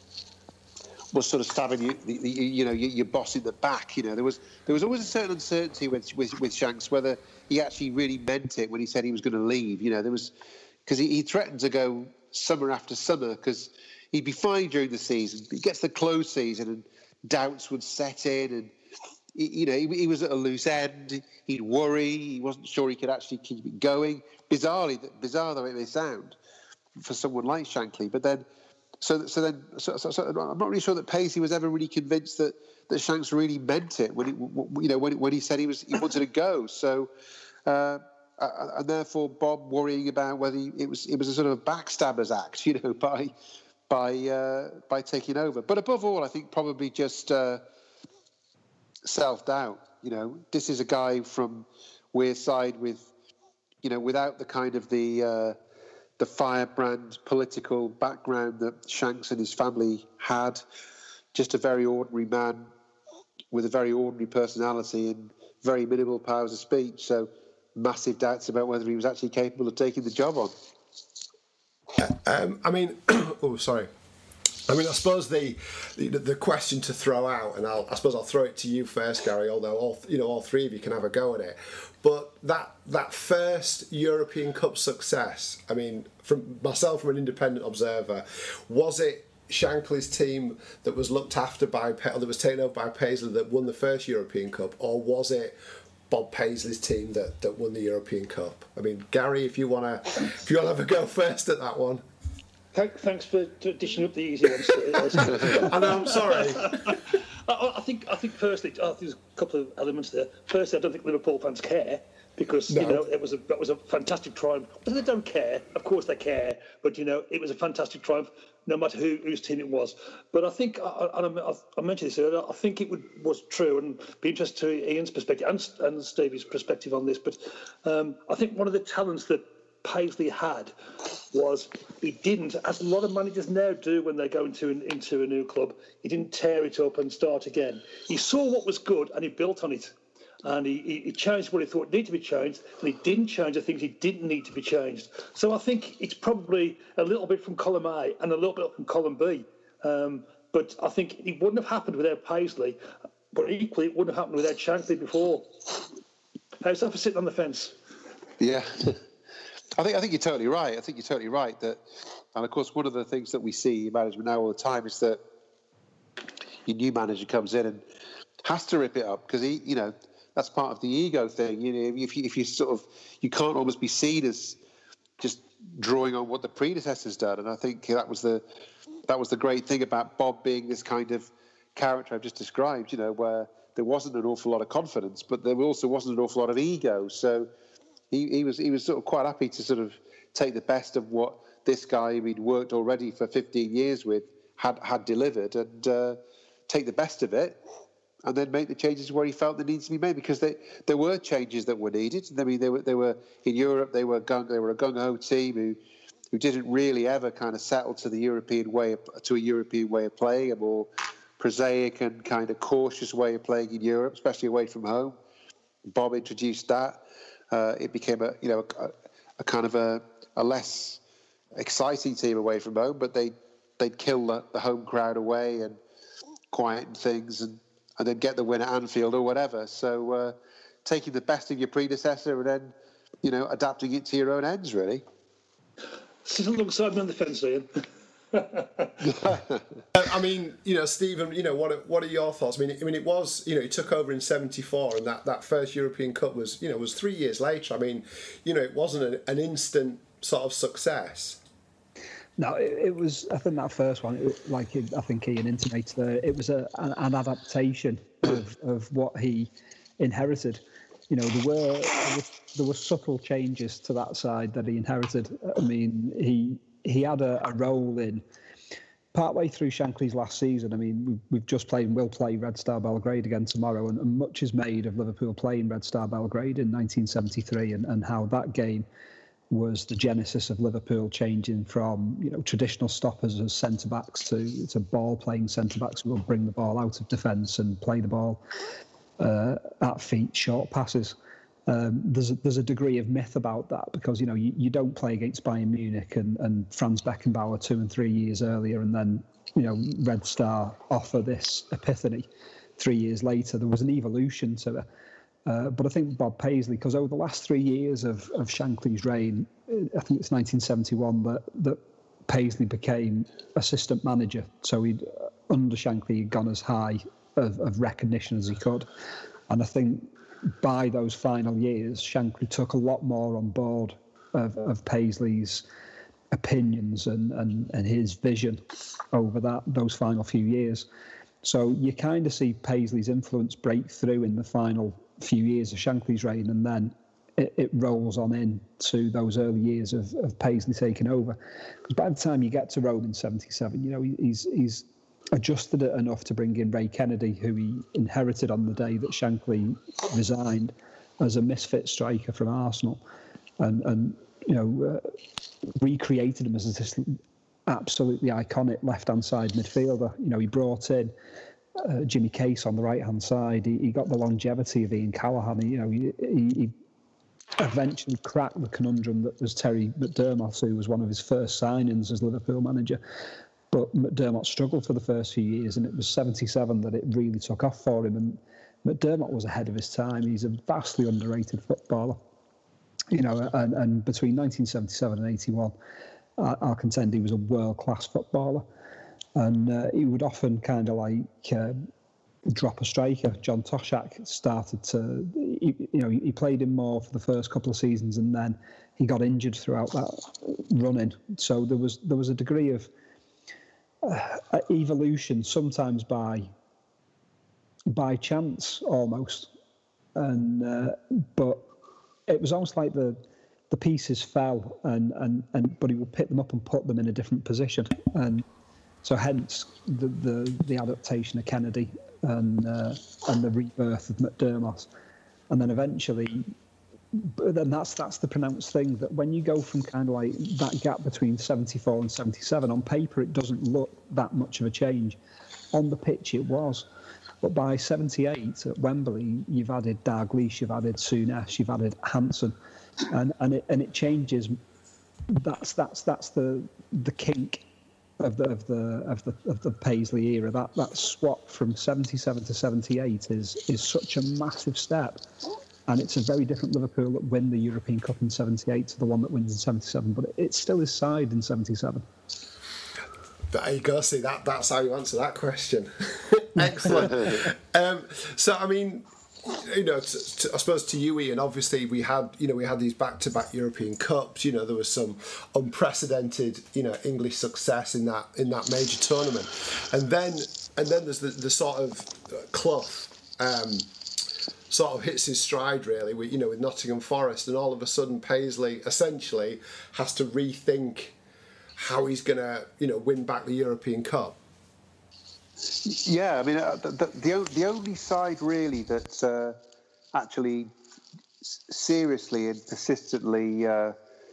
was sort of stabbing you, the, the, you know, your, your boss in the back. You know, there was there was always a certain uncertainty with with, with Shanks whether he actually really meant it when he said he was going to leave. You know, there was because he, he threatened to go summer after summer because he'd be fine during the season. He gets the close season and doubts would set in, and he, you know he, he was at a loose end. He'd worry. He wasn't sure he could actually keep it going. Bizarrely, bizarre though it may sound for someone like Shankly, but then so so then so, so, so I'm not really sure that Paisley was ever really convinced that that Shanks really meant it when he you know when when he said he was he wanted to go. So. Uh, Uh, and therefore, Bob worrying about whether he, it was it was a sort of a backstabber's act, you know, by by uh, by taking over. But above all, I think probably just uh, self-doubt. You know, this is a guy from Wearside with, you know, without the kind of the uh, the firebrand political background that Shanks and his family had. Just a very ordinary man with a very ordinary personality and very minimal powers of speech. So. Massive doubts about whether he was actually capable of taking the job on. Um, I mean, oh, sorry. I mean, I suppose the, the the question to throw out, and I'll, I suppose I'll throw it to you first, Gary. Although all you know, all three of you can have a go at it. But that that first European Cup success, I mean, from myself, from an independent observer, was it Shankly's team that was looked after by, or that was taken over by Paisley that won the first European Cup, or was it Bob Paisley's team that, that won the European Cup? I mean, Gary, if you wanna, if you wanna have a go first at that one. Thanks for dishing up the easy ones. I know, I'm sorry. I, I think, I think firstly, I think there's a couple of elements there. Firstly, I don't think Liverpool fans care because no. you know it was a that was a fantastic triumph. But they don't care. Of course, they care. But you know, it was a fantastic triumph, no matter who whose team it was. But I think, and I, I mentioned this earlier, I think it would, was true, and be interested to Ian's perspective and, and Stevie's perspective on this. But um, I think one of the talents that Paisley had was he didn't, as a lot of managers now do when they go into an, into a new club, he didn't tear it up and start again. He saw what was good and he built on it. And he, he, he changed what he thought needed to be changed, and he didn't change the things he didn't need to be changed. So I think it's probably a little bit from column A and a little bit from column B. Um, but I think it wouldn't have happened without Paisley, but equally it wouldn't have happened without Shankly before. How's that for sitting on the fence? Yeah. I think I think you're totally right. I think you're totally right. That, and of course, one of the things that we see in management now all the time is that your new manager comes in and has to rip it up because he, you know, that's part of the ego thing. You know, if you if you sort of you can't almost be seen as just drawing on what the predecessor's done. And I think that was the that was the great thing about Bob being this kind of character I've just described. You know, where there wasn't an awful lot of confidence, but there also wasn't an awful lot of ego. So he, he was he was sort of quite happy to sort of take the best of what this guy he'd worked already for fifteen years with had had delivered and uh, take the best of it. And then make the changes where he felt they needed to be made, because they, there were changes that were needed. I mean, they were they were in Europe. They were gung, they were a gung ho team who who didn't really ever kind of settle to the European way of, to a European way of playing, a more prosaic and kind of cautious way of playing in Europe, especially away from home. Bob introduced that. Uh, it became a you know a, a kind of a, a less exciting team away from home, but they they'd kill the, the home crowd away and quieten things and. and then get the win at Anfield or whatever. So uh, taking the best of your predecessor and then, you know, adapting it to your own ends, really. Sit alongside me on the fence, Ian. I mean, you know, Stephen, you know, what are, what are your thoughts? I mean, I mean, it was, you know, he took over in seventy-four, and that, that first European Cup was, you know, was three years later. I mean, you know, it wasn't an, an instant sort of success. No, it, it was. I think that first one, it, like it, I think Ian intimates there, it was a, an, an adaptation of, of what he inherited. You know, there were, there were there were subtle changes to that side that he inherited. I mean, he he had a, a role in partway through Shankly's last season. I mean, we've, we've just played and will play Red Star Belgrade again tomorrow, and, and much is made of Liverpool playing Red Star Belgrade in nineteen seventy-three and, and how that game was the genesis of Liverpool changing from, you know, traditional stoppers as centre-backs to, to ball-playing centre-backs who will bring the ball out of defence and play the ball uh, at feet, short passes. Um, there's, a, there's a degree of myth about that because, you know, you, you don't play against Bayern Munich and, and Franz Beckenbauer two and three years earlier and then, you know, Red Star offer this epiphany three years later. There was an evolution to it. Uh, but I think Bob Paisley, because over the last three years of, of Shankly's reign, I think it's nineteen seventy-one that, that Paisley became assistant manager. So he'd, under Shankly, he'd gone as high of, of recognition as he could. And I think by those final years, Shankly took a lot more on board of, of Paisley's opinions and, and, and his vision over that those final few years. So you kind of see Paisley's influence break through in the final few years of Shankly's reign, and then it, it rolls on into those early years of, of Paisley taking over. Because by the time you get to Rome in seventy-seven, you know, he, he's he's adjusted it enough to bring in Ray Kennedy, who he inherited on the day that Shankly resigned as a misfit striker from Arsenal, and and you know uh, recreated him as this absolutely iconic left-hand side midfielder. You know, he brought in Uh, Jimmy Case on the right-hand side. He, he got the longevity of Ian Callaghan. He, you know, he, he eventually cracked the conundrum that was Terry McDermott, who was one of his first signings as Liverpool manager. But McDermott struggled for the first few years, and it was seventy-seven that it really took off for him. And McDermott was ahead of his time. He's a vastly underrated footballer. You know, and, and between nineteen seventy-seven and eighty-one, I, I contend he was a world-class footballer. And uh, he would often kind of like uh, drop a striker. John Toshak started to, he, you know, he played him more for the first couple of seasons, and then he got injured throughout that running. So there was there was a degree of uh, evolution, sometimes by by chance almost, and uh, but it was almost like the the pieces fell, and and and but he would pick them up and put them in a different position, and. So hence the, the, the adaptation of Kennedy and uh, and the rebirth of McDermott, and then eventually but then that's that's the pronounced thing, that when you go from kind of like that gap between seventy-four and seventy-seven, on paper it doesn't look that much of a change. On the pitch it was. But by seventy-eight at Wembley, you've added Dalglish, you've added Souness, you've added Hansen, and and it and it changes. That's that's that's the the kink of the of the of the of the Paisley era. That that swap from seventy-seven to seventy-eight is is such a massive step, and it's a very different Liverpool that win the European Cup in seventy-eight to the one that wins in seventy-seven. But it, it's still his side in seventy-seven. There you go. See, that that's how you answer that question. Excellent. um, so, I mean, you know, to, to, I suppose to you, Ian, obviously we had, you know, we had these back-to-back European Cups. You know, there was some unprecedented, you know, English success in that in that major tournament, and then and then there's the, the sort of Clough um, sort of hits his stride really, with, you know, with Nottingham Forest, and all of a sudden Paisley essentially has to rethink how he's going to, you know, win back the European Cup. Yeah, I mean, uh, the, the the only side really that uh, actually seriously and persistently uh,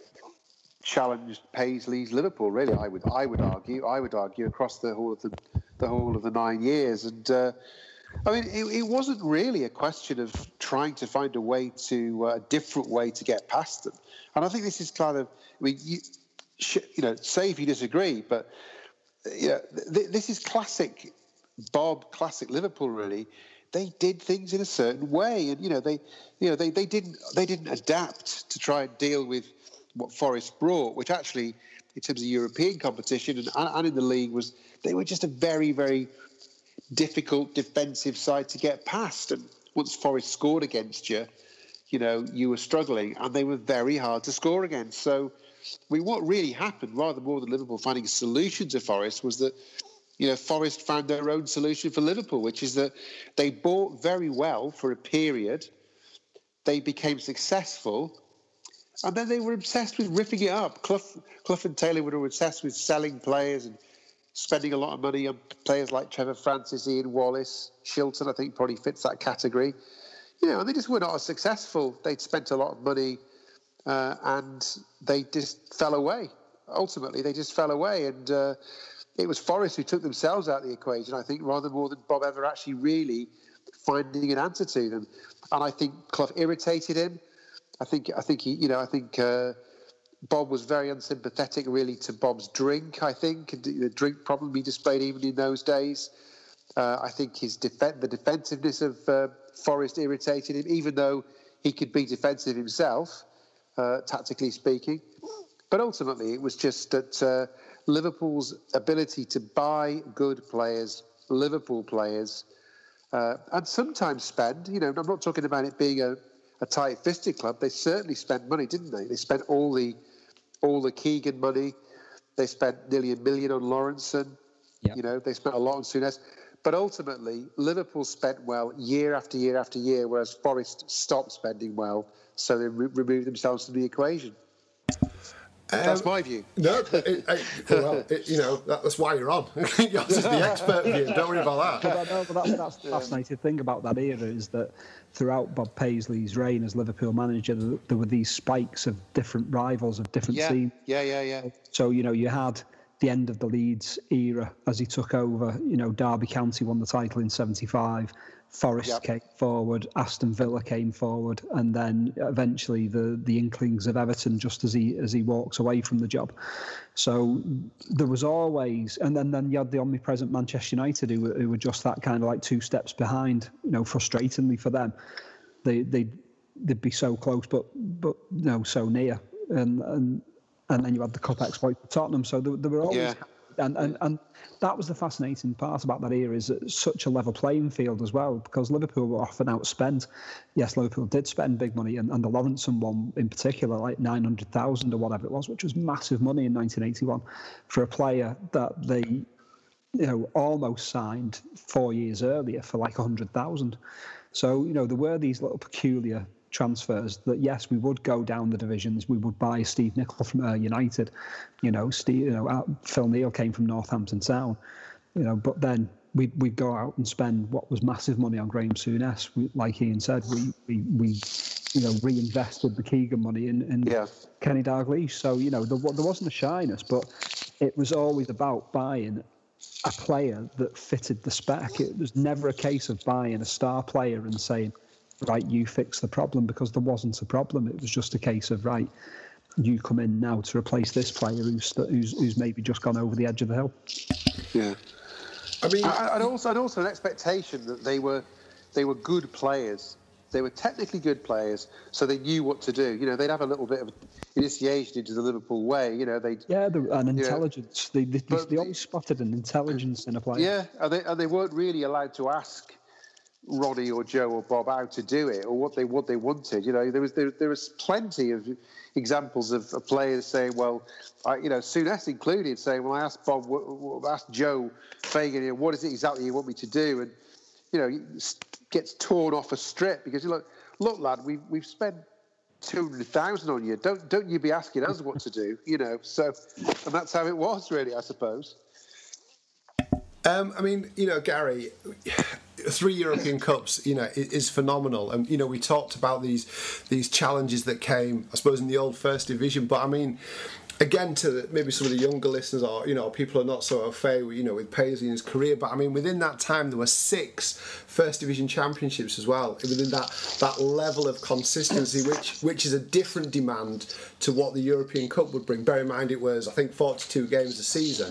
challenged Paisley's Liverpool. Really, I would I would argue I would argue across the whole of the the whole of the nine years. And uh, I mean, it, it wasn't really a question of trying to find a way to uh, a different way to get past them. And I think this is kind of, I mean, you, you know, say if you disagree, but you know, th- this is classic Bob, classic Liverpool. Really, they did things in a certain way, and you know, they, you know, they, they didn't they didn't adapt to try and deal with what Forest brought, which actually, in terms of European competition and, and in the league, was they were just a very very difficult defensive side to get past. And once Forest scored against you, you know, you were struggling, and they were very hard to score against. So. I mean, what really happened, rather more than Liverpool finding a solution to Forest, was that, you know, Forest found their own solution for Liverpool, which is that they bought very well for a period, they became successful, and then they were obsessed with ripping it up. Clough, Clough and Taylor were obsessed with selling players and spending a lot of money on players like Trevor Francis, Ian Wallace, Shilton, I think probably fits that category. You know, and they just were not as successful. They'd spent a lot of money. Uh, and they just fell away. Ultimately, they just fell away. And uh, it was Forest who took themselves out of the equation, I think, rather more than Bob ever actually really finding an answer to them. And I think Clough irritated him. I think, I think he, you know, I think uh, Bob was very unsympathetic, really, to Bob's drink, I think, and the drink problem he displayed even in those days. Uh, I think his def- the defensiveness of uh, Forest irritated him, even though he could be defensive himself. Uh, tactically speaking. But ultimately, it was just that uh, Liverpool's ability to buy good players, Liverpool players, uh, and sometimes spend, you know, I'm not talking about it being a, a tight-fisted club. They certainly spent money, didn't they? They spent all the all the Keegan money. They spent nearly a million on Lawrenson. Yep. You know, they spent a lot on Souness. But ultimately, Liverpool spent well year after year after year, whereas Forest stopped spending well. So they re- removed themselves from the equation. Um, that's my view. No, it, it, well, it, you know, that, that's why you're on. You're just the expert view. Don't worry about that. But, no, but that's, that's the fascinating thing about that era is that throughout Bob Paisley's reign as Liverpool manager, there were these spikes of different rivals of different yeah, teams. Yeah, yeah, yeah. So, you know, you had the end of the Leeds era as he took over. You know, Derby County won the title in seventy-five. Forest yep. came forward, Aston Villa came forward, and then eventually the, the inklings of Everton just as he as he walks away from the job. So there was always, and then, then you had the omnipresent Manchester United who, who were just that kind of like two steps behind, you know, frustratingly for them. They, they, they'd be so close, but, but you know, so near. And, and, and then you had the cup exploit for Tottenham. So there, there were always... Yeah. And, and and that was the fascinating part about that era, is it's such a level playing field as well, because Liverpool were often outspent. Yes, Liverpool did spend big money, and, and the Lawrenson one in particular, like nine hundred thousand or whatever it was, which was massive money in nineteen eighty-one for a player that they, you know, almost signed four years earlier for like one hundred thousand. So, you know, there were these little peculiar transfers that, yes, we would go down the divisions. We would buy Steve Nicol from uh, United. You know, Steve, you know, Phil Neal came from Northampton Town. You know, but then we'd, we'd go out and spend what was massive money on Graham Souness. We, like Ian said, we, we, we you know, reinvested the Keegan money in, in yeah. Kenny Dalglish. So, you know, there, there wasn't a shyness, but it was always about buying a player that fitted the spec. It was never a case of buying a star player and saying, right, you fix the problem, because there wasn't a problem. It was just a case of, right, you come in now to replace this player who's who's, who's maybe just gone over the edge of the hill. Yeah. I mean, and also, and also an expectation that they were, they were good players. They were technically good players, so they knew what to do. You know, they'd have a little bit of initiation into the Liverpool way. You know, they yeah, the, an intelligence. Know, they, they, but, they always spotted an intelligence in a player. Yeah, and they, and they weren't really allowed to ask Ronnie or Joe or Bob how to do it or what they what they wanted. You know, there was there, there was plenty of examples of, of players saying, well, I, you know, Souness included, saying, well, I asked Bob, what, what, asked Joe Fagan, you know, what is it exactly you want me to do? And, you know, gets torn off a strip because you look, look, lad, we've we've spent two hundred thousand on you. Don't don't you be asking us what to do? You know, so and that's how it was, really, I suppose. Um, I mean, you know, Gary, three European Cups, you know, is phenomenal. And, you know, we talked about these these challenges that came, I suppose, in the old First Division. But, I mean, again, to the, maybe some of the younger listeners or, you know, people are not so au fait, you know, with Paisley in his career. But, I mean, within that time, there were six First Division championships as well. Within that that level of consistency, which which is a different demand to what the European Cup would bring. Bear in mind, it was, I think, forty-two games a season.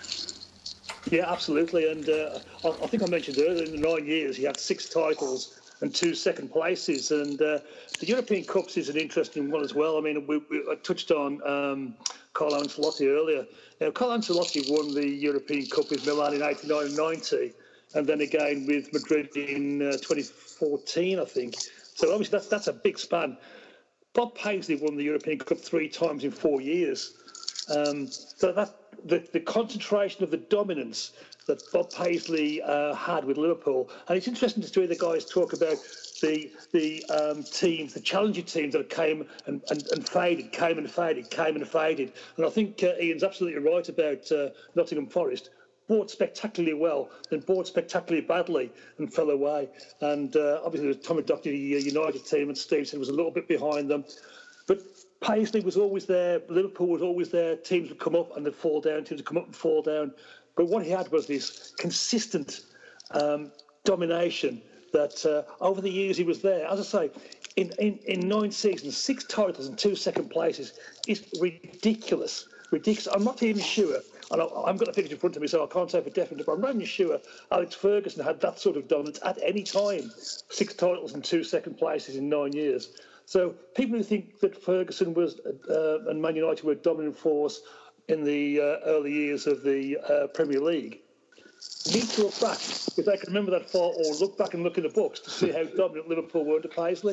Yeah, absolutely. And uh, I, I think I mentioned earlier, in the nine years, he had six titles and two second places. And uh, the European Cups is an interesting one as well. I mean, we, we I touched on um, Carlo Ancelotti earlier. Now, Carlo Ancelotti won the European Cup with Milan in eighty-nine and ninety, and then again with Madrid in uh, twenty fourteen, I think. So obviously that's that's a big span. Bob Paisley won the European Cup three times in four years. Um, so that the, the concentration of the dominance that Bob Paisley uh, had with Liverpool, and it's interesting to hear the guys talk about the the um, teams, the challenger teams that came and, and, and faded, came and faded, came and faded. And I think uh, Ian's absolutely right about uh, Nottingham Forest. Bought spectacularly well, then bought spectacularly badly and fell away. And uh, obviously the Tommy Docherty United team and Stevenson was a little bit behind them. But Paisley was always there, Liverpool was always there, teams would come up and they'd fall down, teams would come up and fall down. But what he had was this consistent um, domination that uh, over the years he was there. As I say, in, in, in nine seasons, six titles and two second places is ridiculous. Ridiculous. I'm not even sure, and I, I've got the figures in front of me, so I can't say for definite, but I'm not even sure Alex Ferguson had that sort of dominance at any time. Six titles and two second places in nine years. So people who think that Ferguson was uh, and Man United were a dominant force in the uh, early years of the uh, Premier League need to look back, if they can remember that far, or look back and look in the books to see how dominant Liverpool were under Paisley.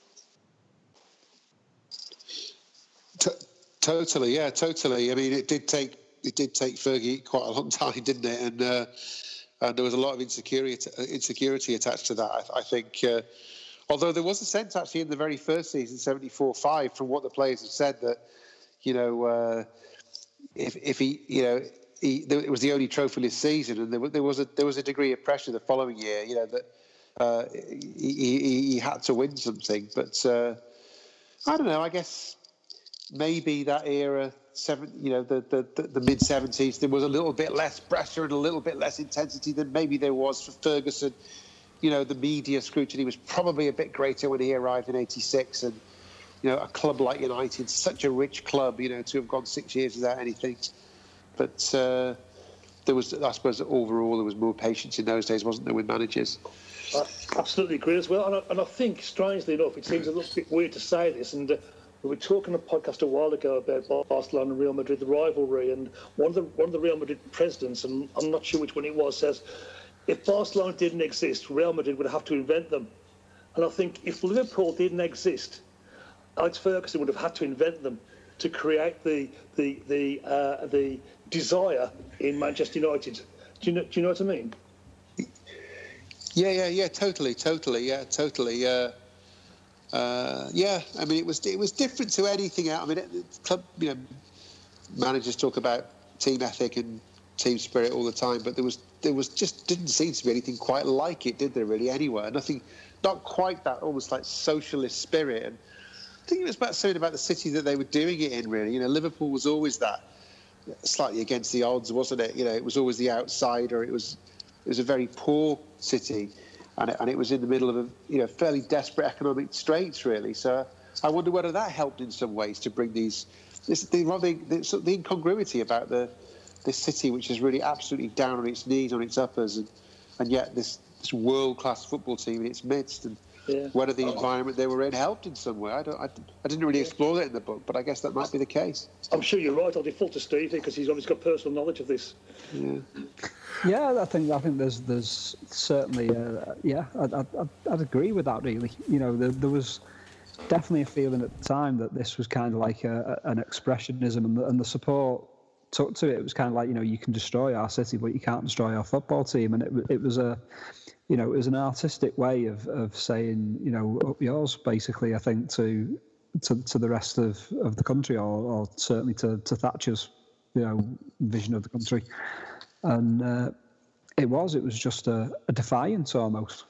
T- totally, yeah, totally. I mean, it did take it did take Fergie quite a long time, didn't it? And uh, and there was a lot of insecurity insecurity attached to that. I, I think. Uh, Although there was a sense, actually, in the very first season, seventy-four five, from what the players have said, that, you know, uh, if if he, you know, he, it was the only trophyless season, and there was, there was a there was a degree of pressure the following year, you know, that uh, he, he, he had to win something. But uh, I don't know. I guess maybe that era, seven, you know, the the, the, the mid seventies, there was a little bit less pressure and a little bit less intensity than maybe there was for Ferguson. You know, the media scrutiny was probably a bit greater when he arrived in eighty-six, and, you know, a club like United, such a rich club, you know, to have gone six years without anything. But uh, there was, I suppose, overall, there was more patience in those days, wasn't there, with managers? I absolutely agree as well. And I, and I think, strangely enough, it seems a little bit weird to say this, and uh, we were talking on a podcast a while ago about Barcelona and Real Madrid, the rivalry, and one of the one of the Real Madrid presidents, and I'm not sure which one it was, says, if Barcelona didn't exist, Real Madrid would have to invent them. And I think if Liverpool didn't exist, Alex Ferguson would have had to invent them to create the the the uh, the desire in Manchester United. Do you know? Do you know what I mean? Yeah, yeah, yeah. Totally, totally. Yeah, totally. Uh, uh, yeah. I mean, it was it was different to anything else. I mean, it, club, you know, managers talk about team ethic and team spirit all the time, but there was there was just didn't seem to be anything quite like it, did there? Really, anywhere? Nothing, not quite that almost like socialist spirit. And I think it was about something about the city that they were doing it in. Really, you know, Liverpool was always that, slightly against the odds, wasn't it? You know, it was always the outsider. It was it was a very poor city, and it, and it was in the middle of a you know fairly desperate economic straits, really. So I wonder whether that helped in some ways to bring these this the the, the incongruity about the this city, which is really absolutely down on its knees, on its uppers, and, and yet this, this world-class football team in its midst, and yeah. whether the environment they were in helped in some way. I don't. I, I didn't really explore that in the book, but I guess that might be the case. I'm sure you're right. I'll default to Steve because he's obviously got personal knowledge of this. Yeah, yeah. I think I think there's there's certainly uh, yeah. I'd, I'd, I'd agree with that. Really, you know, there, there was definitely a feeling at the time that this was kind of like a, a, an expressionism, and the, and the support took to it. It was kind of like, you know, you can destroy our city, but you can't destroy our football team. And it it was a, you know, it was an artistic way of, of saying, you know, up yours, basically, I think, to to, to the rest of, of the country, or, or certainly to, to Thatcher's, you know, vision of the country. And uh, it was, it was just a, a defiance almost.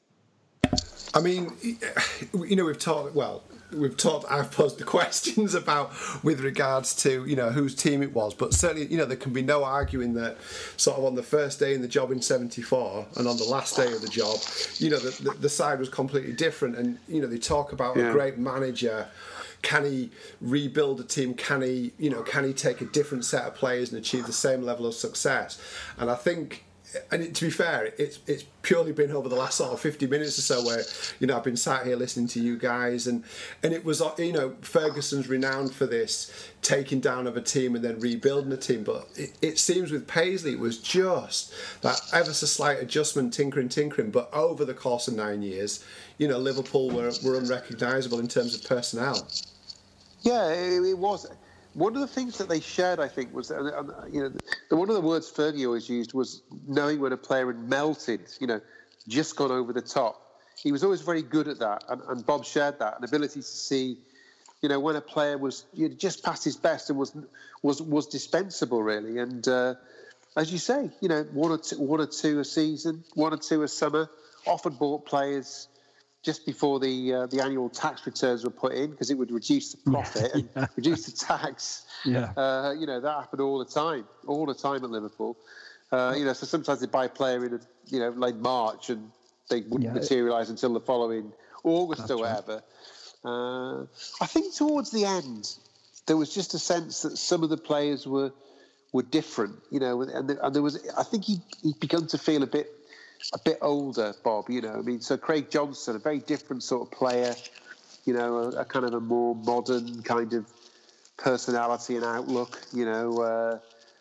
I mean, you know, we've talked, well, we've talked, I've posed the questions about with regards to, you know, whose team it was, but certainly, you know, there can be no arguing that sort of on the first day in the job in seventy-four and on the last day of the job, you know, the, the, the side was completely different. And, you know, they talk about yeah. a great manager. Can he rebuild a team? Can he, you know, can he take a different set of players and achieve the same level of success? And I think, and it, to be fair, it's it's purely been over the last sort of fifty minutes or so where, you know, I've been sat here listening to you guys, and and it was, you know, Ferguson's renowned for this taking down of a team and then rebuilding a team, but it, it seems with Paisley it was just that ever so slight adjustment, tinkering, tinkering, but over the course of nine years, you know, Liverpool were, were unrecognisable in terms of personnel. Yeah, it, it was. One of the things that they shared, I think, was, uh, uh, you know, the, one of the words Fergie always used was knowing when a player had melted, you know, just gone over the top. He was always very good at that, and, and Bob shared that, an ability to see, you know, when a player was you know, just past his best and was was was dispensable, really. And uh, as you say, you know, one or two, one or two a season, one or two a summer, often bought players just before the uh, the annual tax returns were put in, because it would reduce the profit yeah. and reduce the tax. Yeah, uh, you know, that happened all the time, all the time at Liverpool. Uh, you know, so sometimes they buy a player in, a, you know, late March and they wouldn't yeah. materialise until the following August That's or whatever. Right. Uh, I think towards the end there was just a sense that some of the players were were different. You know, and, and there was, I think he he'd begun to feel a bit. a bit older, Bob, you know. I mean, so Craig Johnson, a very different sort of player, you know, a, a kind of a more modern kind of personality and outlook, you know. Uh,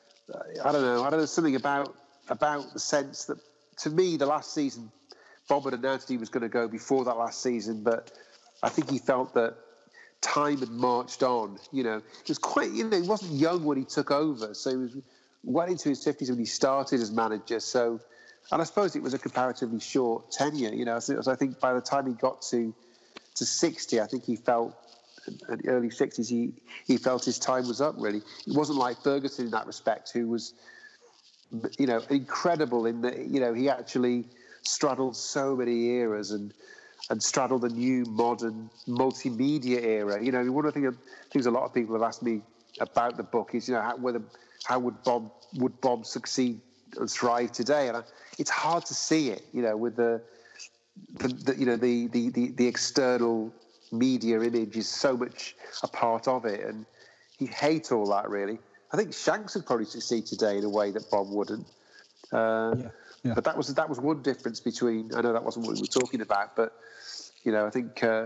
I don't know. I don't know, something about about the sense that, to me, the last season, Bob had announced he was going to go before that last season, but I think he felt that time had marched on, you know. It was quite, you know, he wasn't young when he took over, so he was well into his fifties when he started as manager, so... And I suppose it was a comparatively short tenure, you know. So, so I think by the time he got to to sixty, I think he felt, in the early sixties, he, he felt his time was up, really. It wasn't like Ferguson in that respect, who was, you know, incredible in that, you know, he actually straddled so many eras and and straddled a new, modern, multimedia era. You know, one of the things, things a lot of people have asked me about the book is, you know, how, whether, how would Bob would Bob succeed and thrive today? And I, it's hard to see it, you know, with the, the, the you know, the, the, the, the external media image is so much a part of it, and he'd hate all that, really. I think Shanks would probably succeed today in a way that Bob wouldn't. Uh, yeah, yeah. But that was that was one difference between. I know that wasn't what we were talking about, but you know, I think uh,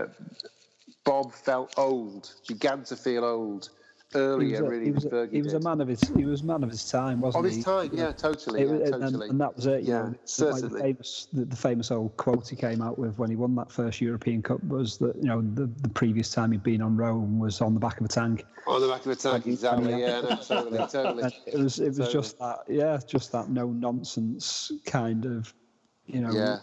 Bob felt old, began to feel old. Earlier, a, really, he was, a, he was a man of his. He was a man of his time, wasn't he? Of his time, yeah, totally, it, yeah, and, totally. And that was it. You yeah, know, certainly. Like the famous, the, the famous old quote he came out with when he won that first European Cup was that, you know, the, the previous time he'd been on Rome was on the back of a tank. On the back of a tank, and, exactly. And yeah, no, totally, totally. And it was, it was totally. just that, yeah, just that no nonsense kind of, you know. Yeah.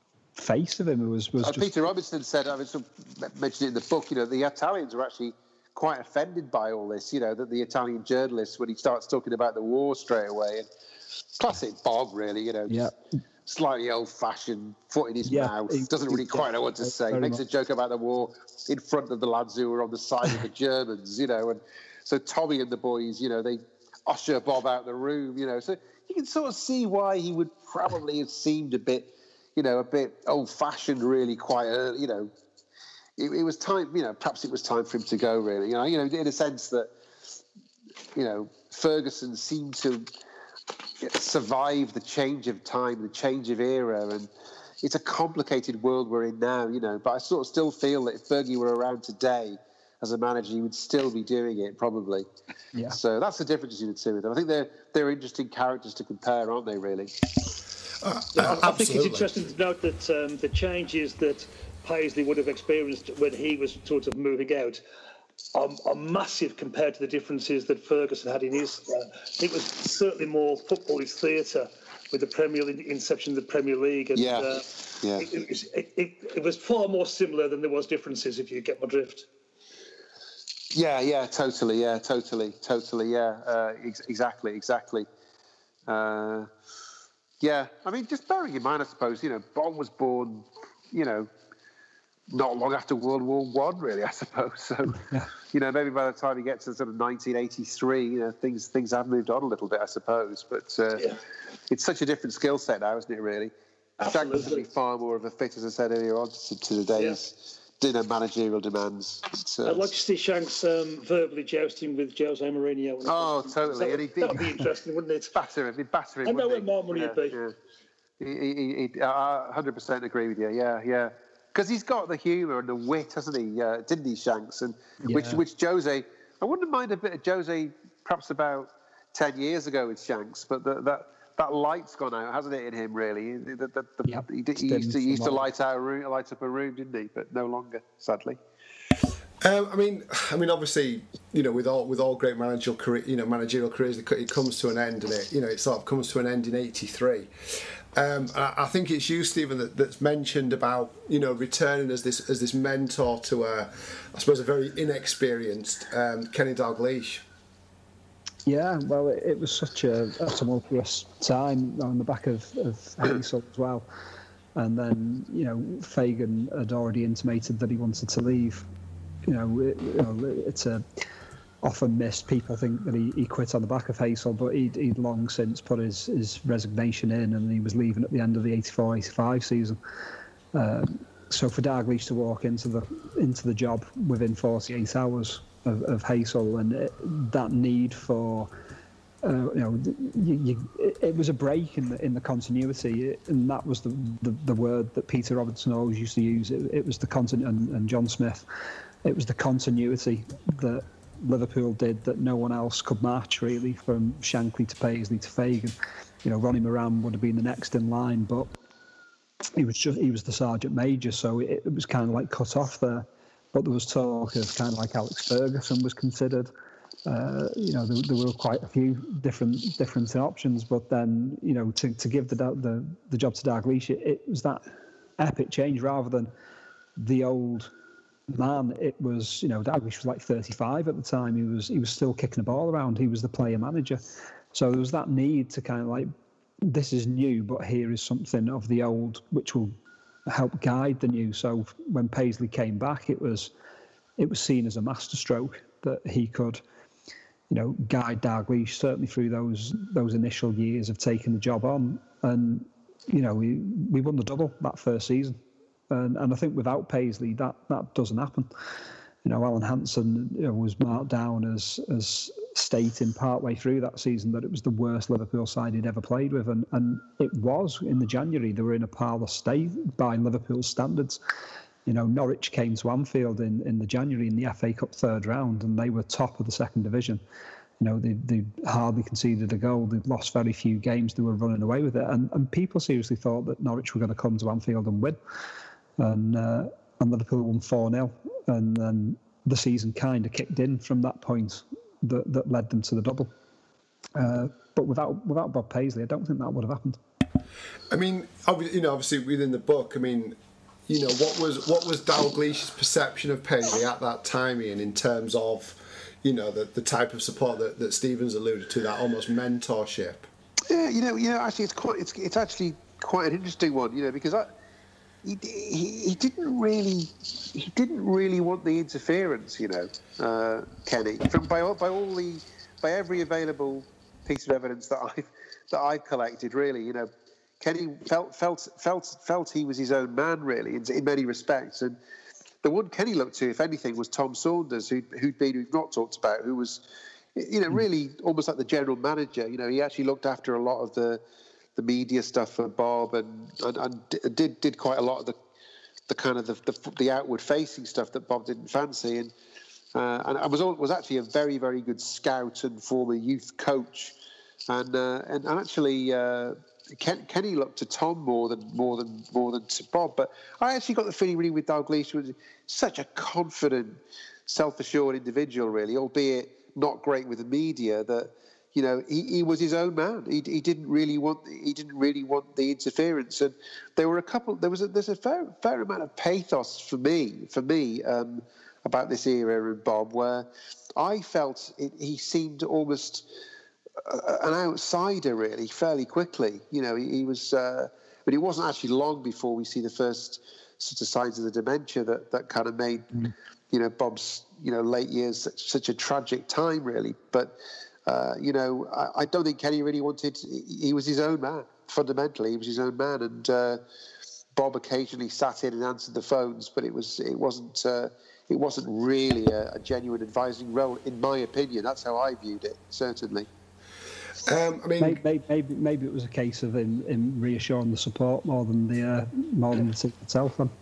Face of him was was. Uh, just... Peter Robinson said, I mean, some, mentioned it in the book. You know, the Italians were actually quite offended by all this, you know, that the Italian journalist, when he starts talking about the war straight away, and classic Bob, really, you know, Yeah. slightly old-fashioned, foot in his Yeah, mouth, he- doesn't really he- quite know what to say, very makes a much. joke about the war in front of the lads who were on the side of the Germans, you know, and so Tommy and the boys, you know, they usher Bob out the room, you know, so you can sort of see why he would probably have seemed a bit, you know, a bit old-fashioned, really, quite early, you know. It, it was time, you know, perhaps it was time for him to go, really, you know, you know, in a sense that, you know, Ferguson seemed to survive the change of time, the change of era, and it's a complicated world we're in now, you know, but I sort of still feel that if Fergie were around today as a manager, he would still be doing it, probably. Yeah. So that's the difference between the two of them. I think they're, they're interesting characters to compare, aren't they, really? Uh, I, I think it's absolutely. interesting to note that um, the changes that Paisley would have experienced when he was sort of moving out are, are massive compared to the differences that Ferguson had in his. Uh, it was certainly more football is theatre with the Premier League, inception of the Premier League, and Yeah, uh, yeah. It, it, was- it, it, it was far more similar than there was differences. If you get my drift. Yeah, yeah, totally, yeah, totally, totally, yeah, uh, ex- exactly, exactly. Uh, yeah, I mean, just bearing in mind, I suppose, you know, Bond was born, you know, not long after World War One, really, I suppose. So, Yeah. you know, maybe by the time he gets to sort of nineteen eighty-three, you know, things things have moved on a little bit, I suppose. But uh, Yeah. it's such a different skill set now, isn't it, really? Shanks Absolutely. is going to be far more of a fit, as I said earlier on, to, to today's dinner managerial demands. It's, uh, I'd like to see Shanks um, verbally jousting with Jose Mourinho. Oh, totally. That And would, he that would did- be interesting, wouldn't it? batter him, he'd batter him. I know wouldn't where my money he? would be. Yeah, yeah. He, he, he, I one hundred percent agree with you. Yeah, yeah. Because he's got the humour and the wit, hasn't he? Uh, didn't he, Shanks? And which, Yeah. which Jose, I wouldn't mind a bit of Jose, perhaps about ten years ago with Shanks, but the, that that light's gone out, hasn't it, in him? Really, the, the, the, Yep, he, did- he dimmed used to, he used to from all. light out a room, light up a room, didn't he? But no longer, sadly. Um, I mean, I mean, obviously, you know, with all with all great managerial career, you know, managerial careers, it co- it comes to an end, and it, you know, it sort of comes to an end in eighty-three. Um, I, I think it's you, Stephen, that, that's mentioned about, you know, returning as this as this mentor to a, I suppose, a very inexperienced um, Kenny Dalglish. Yeah, well, it, it was such a, a tumultuous time on the back of, of Hazel as well. And then, you know, Fagan had already intimated that he wanted to leave. You know, it, you know it's a often missed. People think that he, he quit on the back of Hazel, but he'd, he'd long since put his, his resignation in, and he was leaving at the end of the eighty-four eighty-five season. Um, so for Dalglish to walk into the into the job within forty-eight hours of, of Hazel, and it, that need for uh, you know, you, you, it, it was a break in the in the continuity, it, and that was the, the the word that Peter Robertson always used to use. It, it was the continu- and, and John Smith. It was the continuity that Liverpool did that no one else could match, really, from Shankly to Paisley to Fagan. You know, Ronnie Moran would have been the next in line, but he was just he was the sergeant major, so it, it was kind of like cut off there. But there was talk of kind of like Alex Ferguson was considered. Uh, you know, there, there were quite a few different different options, but then, you know, to, to give the, the the job to Dalglish, it, it was that epic change rather than the old man. It was, you know, Dalglish was like thirty-five at the time. He was he was still kicking the ball around. He was the player manager, so there was that need to kind of like, this is new, but here is something of the old which will help guide the new. So when Paisley came back, it was it was seen as a masterstroke that he could, you know, guide Dalglish certainly through those those initial years of taking the job on. And, you know, we we won the double that first season. And, and I think without Paisley, that, that doesn't happen. You know, Alan Hansen, you know, was marked down as as stating partway through that season that it was the worst Liverpool side he'd ever played with, and, and it was. In the January, they were in a parlour state by Liverpool standards. You know, Norwich came to Anfield in, in the January in the F A Cup third round, and they were top of the second division. You know, they they hardly conceded a goal. They'd lost very few games. They were running away with it, and and people seriously thought that Norwich were going to come to Anfield and win. And uh, and Liverpool won four nil, and then the season kind of kicked in from that point that, that led them to the double. Uh, but without without Bob Paisley, I don't think that would have happened. I mean, obvi- you know, obviously within the book, I mean, you know, what was what was Dalglish's perception of Paisley at that time, Ian, in terms of, you know, the, the type of support that, that Stevens alluded to, that almost mentorship? Yeah, you know, you know, actually, it's quite, it's it's actually quite an interesting one, you know, because I, he, he he didn't really he didn't really want the interference, you know, uh, Kenny, from by all, by all the by every available piece of evidence that I've that I've collected, really, you know. Kenny felt felt felt felt he was his own man, really, in, in many respects. And the one Kenny looked to, if anything, was Tom Saunders, who, who'd been we've not talked about, who was, you know, really almost like the general manager. You know, he actually looked after a lot of the the media stuff for Bob, and and, and did did quite a lot of the the kind of the the, the outward facing stuff that Bob didn't fancy. And uh, and I was was actually a very very good scout and former youth coach, and uh, and, and actually. Uh, Ken, Kenny looked to Tom more than more than more than to Bob, but I actually got the feeling really with Dalglish was such a confident, self-assured individual, really, albeit not great with the media. That you know he, he was his own man. He, he didn't really want he didn't really want the interference, and there were a couple. There was a, there's a fair fair amount of pathos for me for me um, about this era and Bob, where I felt it, he seemed almost. An outsider, really, fairly quickly. You know, he, he was, uh, but it wasn't actually long before we see the first sort of signs of the dementia that, that kind of made, mm. you know, Bob's, you know, late years such, such a tragic time, really. But, uh, you know, I, I don't think Kenny really wanted, he, he was his own man, fundamentally, he was his own man. And uh, Bob occasionally sat in and answered the phones, but it, was, it wasn't, uh, it wasn't really a, a genuine advising role, in my opinion. That's how I viewed it, certainly. Um, I mean, maybe, maybe maybe it was a case of him, him reassuring the support more than the uh, more than the team itself. Then.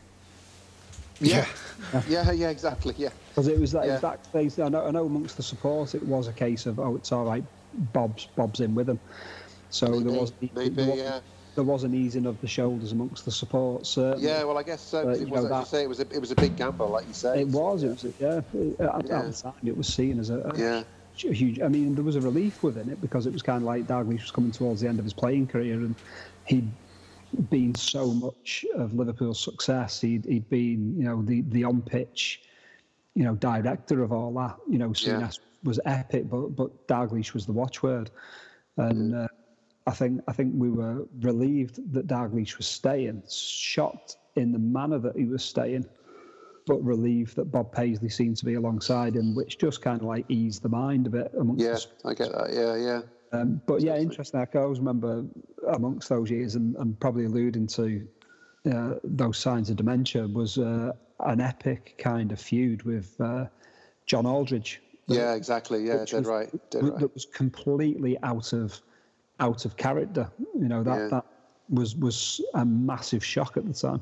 Yeah. yeah, yeah, yeah, exactly, yeah. Because it was that yeah. exact case. I know, I know, amongst the support, it was a case of oh, it's all right, Bob's Bob's in with him. So maybe, there was maybe, there was, yeah. there was an easing of the shoulders amongst the support. Certainly. Yeah, well, I guess so. But, it you was, know, that, as you say, it was a it was a big gamble, like you say. It was. So, it was. Yeah. At, yeah. at the time, it was seen as a. a yeah. Huge. I mean, there was a relief within it because it was kind of like Dalglish was coming towards the end of his playing career, and he'd been so much of Liverpool's success. He'd, he'd been, you know, the, the on pitch, you know, director of all that. You know, Souness yeah. was epic, but but Dalglish was the watchword, and uh, I think I think we were relieved that Dalglish was staying, shocked in the manner that he was staying. But relieved that Bob Paisley seemed to be alongside him, which just kind of like eased the mind a bit. Amongst yeah, us. I get that. Yeah, yeah. Um, but yeah, interesting. I always remember amongst those years, and, and probably alluding to uh, those signs of dementia, was uh, an epic kind of feud with uh, John Aldridge. That, yeah, exactly. Yeah, dead was, right. Dead right. That was completely out of out of character. You know, that yeah. that was was a massive shock at the time.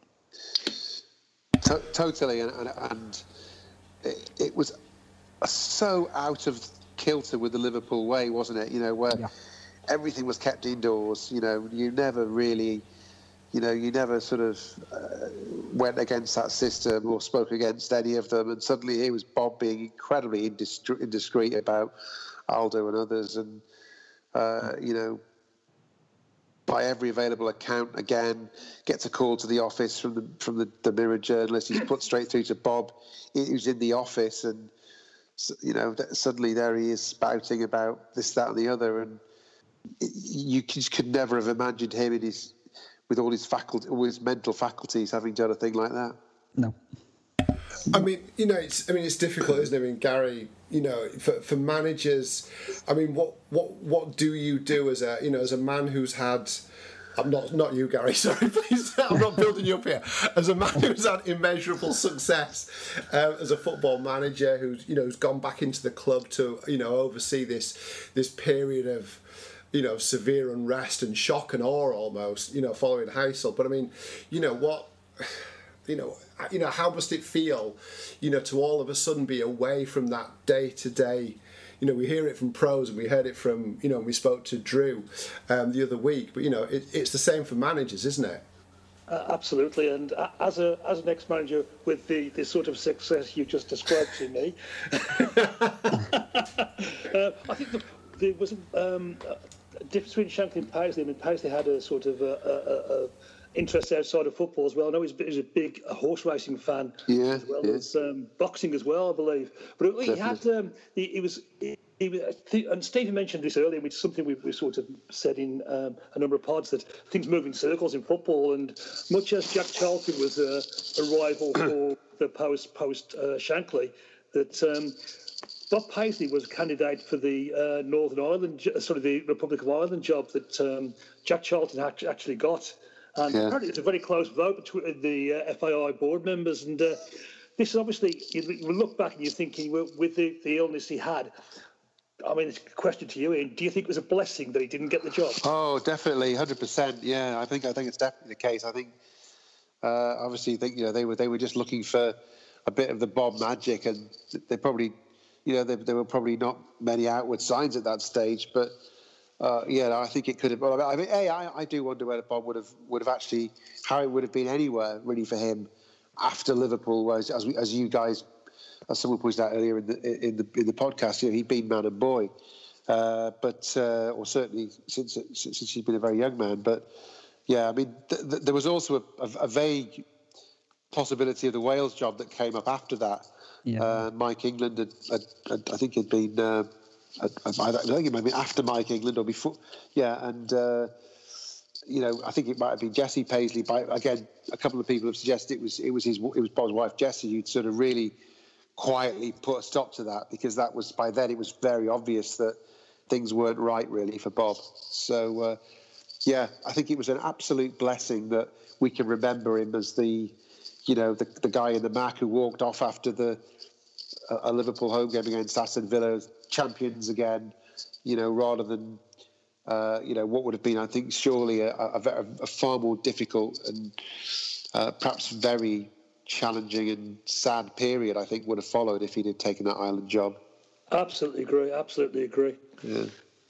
To- totally, and, and, and it, it was so out of kilter with the Liverpool way, wasn't it? You know, where yeah. everything was kept indoors. You know, you never really, you know, you never sort of uh, went against that system or spoke against any of them. And suddenly here was Bob being incredibly indiscreet, indiscreet about Aldo and others, and uh, you know. By every available account, again, gets a call to the office from the from the, the Mirror journalist. He's put straight through to Bob, who's in the office, and you know, suddenly there he is spouting about this, that, and the other, and you just could never have imagined him in his with all his faculty, all his mental faculties, having done a thing like that. No. I mean, you know, it's I mean, it's difficult, isn't it? I mean, Gary, you know, for for managers, I mean, what what what do you do as a you know as a man who's had, I'm not not you, Gary. Sorry, please, I'm not building you up here. As a man who's had immeasurable success uh, as a football manager, who's you know who's gone back into the club to you know oversee this this period of you know severe unrest and shock and awe almost you know following Heysel. But I mean, you know what. You know, you know, how must it feel, you know, to all of a sudden be away from that day to day? You know, we hear it from pros and we heard it from, you know, we spoke to Drew um, the other week. But, you know, it, it's the same for managers, isn't it? Uh, absolutely. And uh, as a as an ex-manager with the, the sort of success you just described to me, uh, I think the, there was um, a difference between Shankly and Paisley. I mean, Paisley had a sort of a... a, a interests outside of football as well. I know he's, he's a big a horse racing fan, yeah, as well yeah. as um, boxing as well, I believe. But he had um, he, he was. He, He, and Stephen mentioned this earlier, which is something we, we sort of said in um, a number of pods, that things move in circles in football. And much as Jack Charlton was a, a rival for the post post uh, Shankly, that um, Bob Paisley was a candidate for the uh, Northern Ireland, sort of the Republic of Ireland job that um, Jack Charlton actually got. And yeah. apparently it's a very close vote between the uh, F A I board members. And uh, this is obviously, you look back and you're thinking, well, with the, the illness he had, I mean, it's a question to you, Ian. Do you think it was a blessing that he didn't get the job? Oh, definitely, one hundred percent. Yeah, I think I think it's definitely the case. I think, uh, obviously, think you know they were they were just looking for a bit of the Bob magic, and they probably, you know, there, there were probably not many outward signs at that stage. But uh, yeah, I think it could have. Well, I mean, hey, I, I do wonder whether Bob would have would have actually how it would have been anywhere really for him after Liverpool, whereas as we, as you guys. As someone pointed out earlier in the in the in the podcast, you know, he'd been man and boy, uh, but uh, or certainly since since he's been a very young man. But yeah, I mean, th- th- there was also a, a, a vague possibility of the Wales job that came up after that. Yeah. Uh, Mike England, had, had, had, I think, had been. Uh, had, I think it might be after Mike England or before. Yeah, and uh, you know, I think it might have been Jessie Paisley. But again, a couple of people have suggested it was it was his it was Bob's wife Jessie who'd sort of really quietly put a stop to that, because that was by then it was very obvious that things weren't right really for Bob. So uh, yeah, I think it was an absolute blessing that we can remember him as the, you know, the, the guy in the Mac who walked off after the a, a Liverpool home game against Aston Villa, champions again, you know, rather than uh, you know what would have been, I think, surely a, a, a far more difficult and uh, perhaps very challenging and sad period, I think, would have followed if he'd have taken that Ireland job. Absolutely agree. Absolutely agree. Yeah.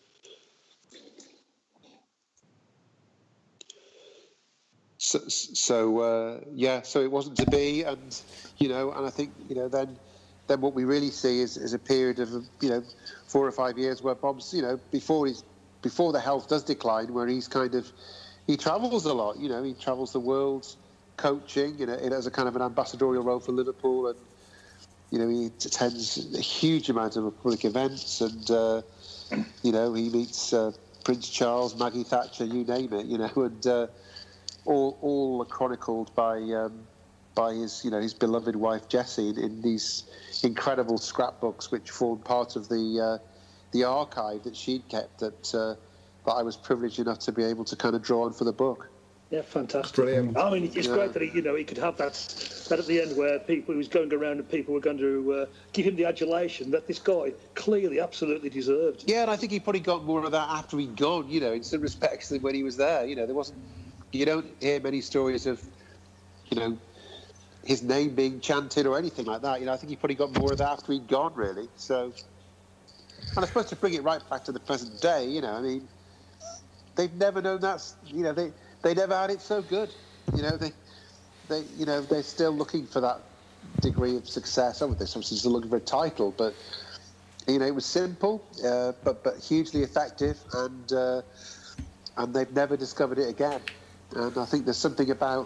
So, so uh, yeah. So it wasn't to be, and you know, and I think you know, then, then what we really see is, is a period of you know, four or five years where Bob's, you know, before he's before the health does decline, where he's kind of he travels a lot. You know, he travels the world. Coaching, you know, it has a kind of an ambassadorial role for Liverpool, and you know he attends a huge amount of public events, and uh, you know he meets uh, Prince Charles, Maggie Thatcher, you name it, you know, and uh, all all chronicled by um, by his you know his beloved wife Jessie in, in these incredible scrapbooks, which formed part of the uh, the archive that she'd kept that uh, that I was privileged enough to be able to kind of draw on for the book. Yeah, fantastic. Brilliant. I mean, it's yeah. great that he, you know, he could have that, that at the end where people, he was going around and people were going to uh, give him the adulation that this guy clearly absolutely deserved. Yeah, and I think he probably got more of that after he'd gone, you know, in some respects than when he was there. You know, there wasn't, you don't hear many stories of, you know, his name being chanted or anything like that. You know, I think he probably got more of that after he'd gone, really. So, and I suppose to bring it right back to the present day, you know, I mean, they've never known that's, you know, they... They never had it so good, you know. They, they, you know, they're still looking for that degree of success. Oh, they're obviously still looking for a title, but you know, it was simple, uh, but but hugely effective, and uh, and they've never discovered it again. And I think there's something about,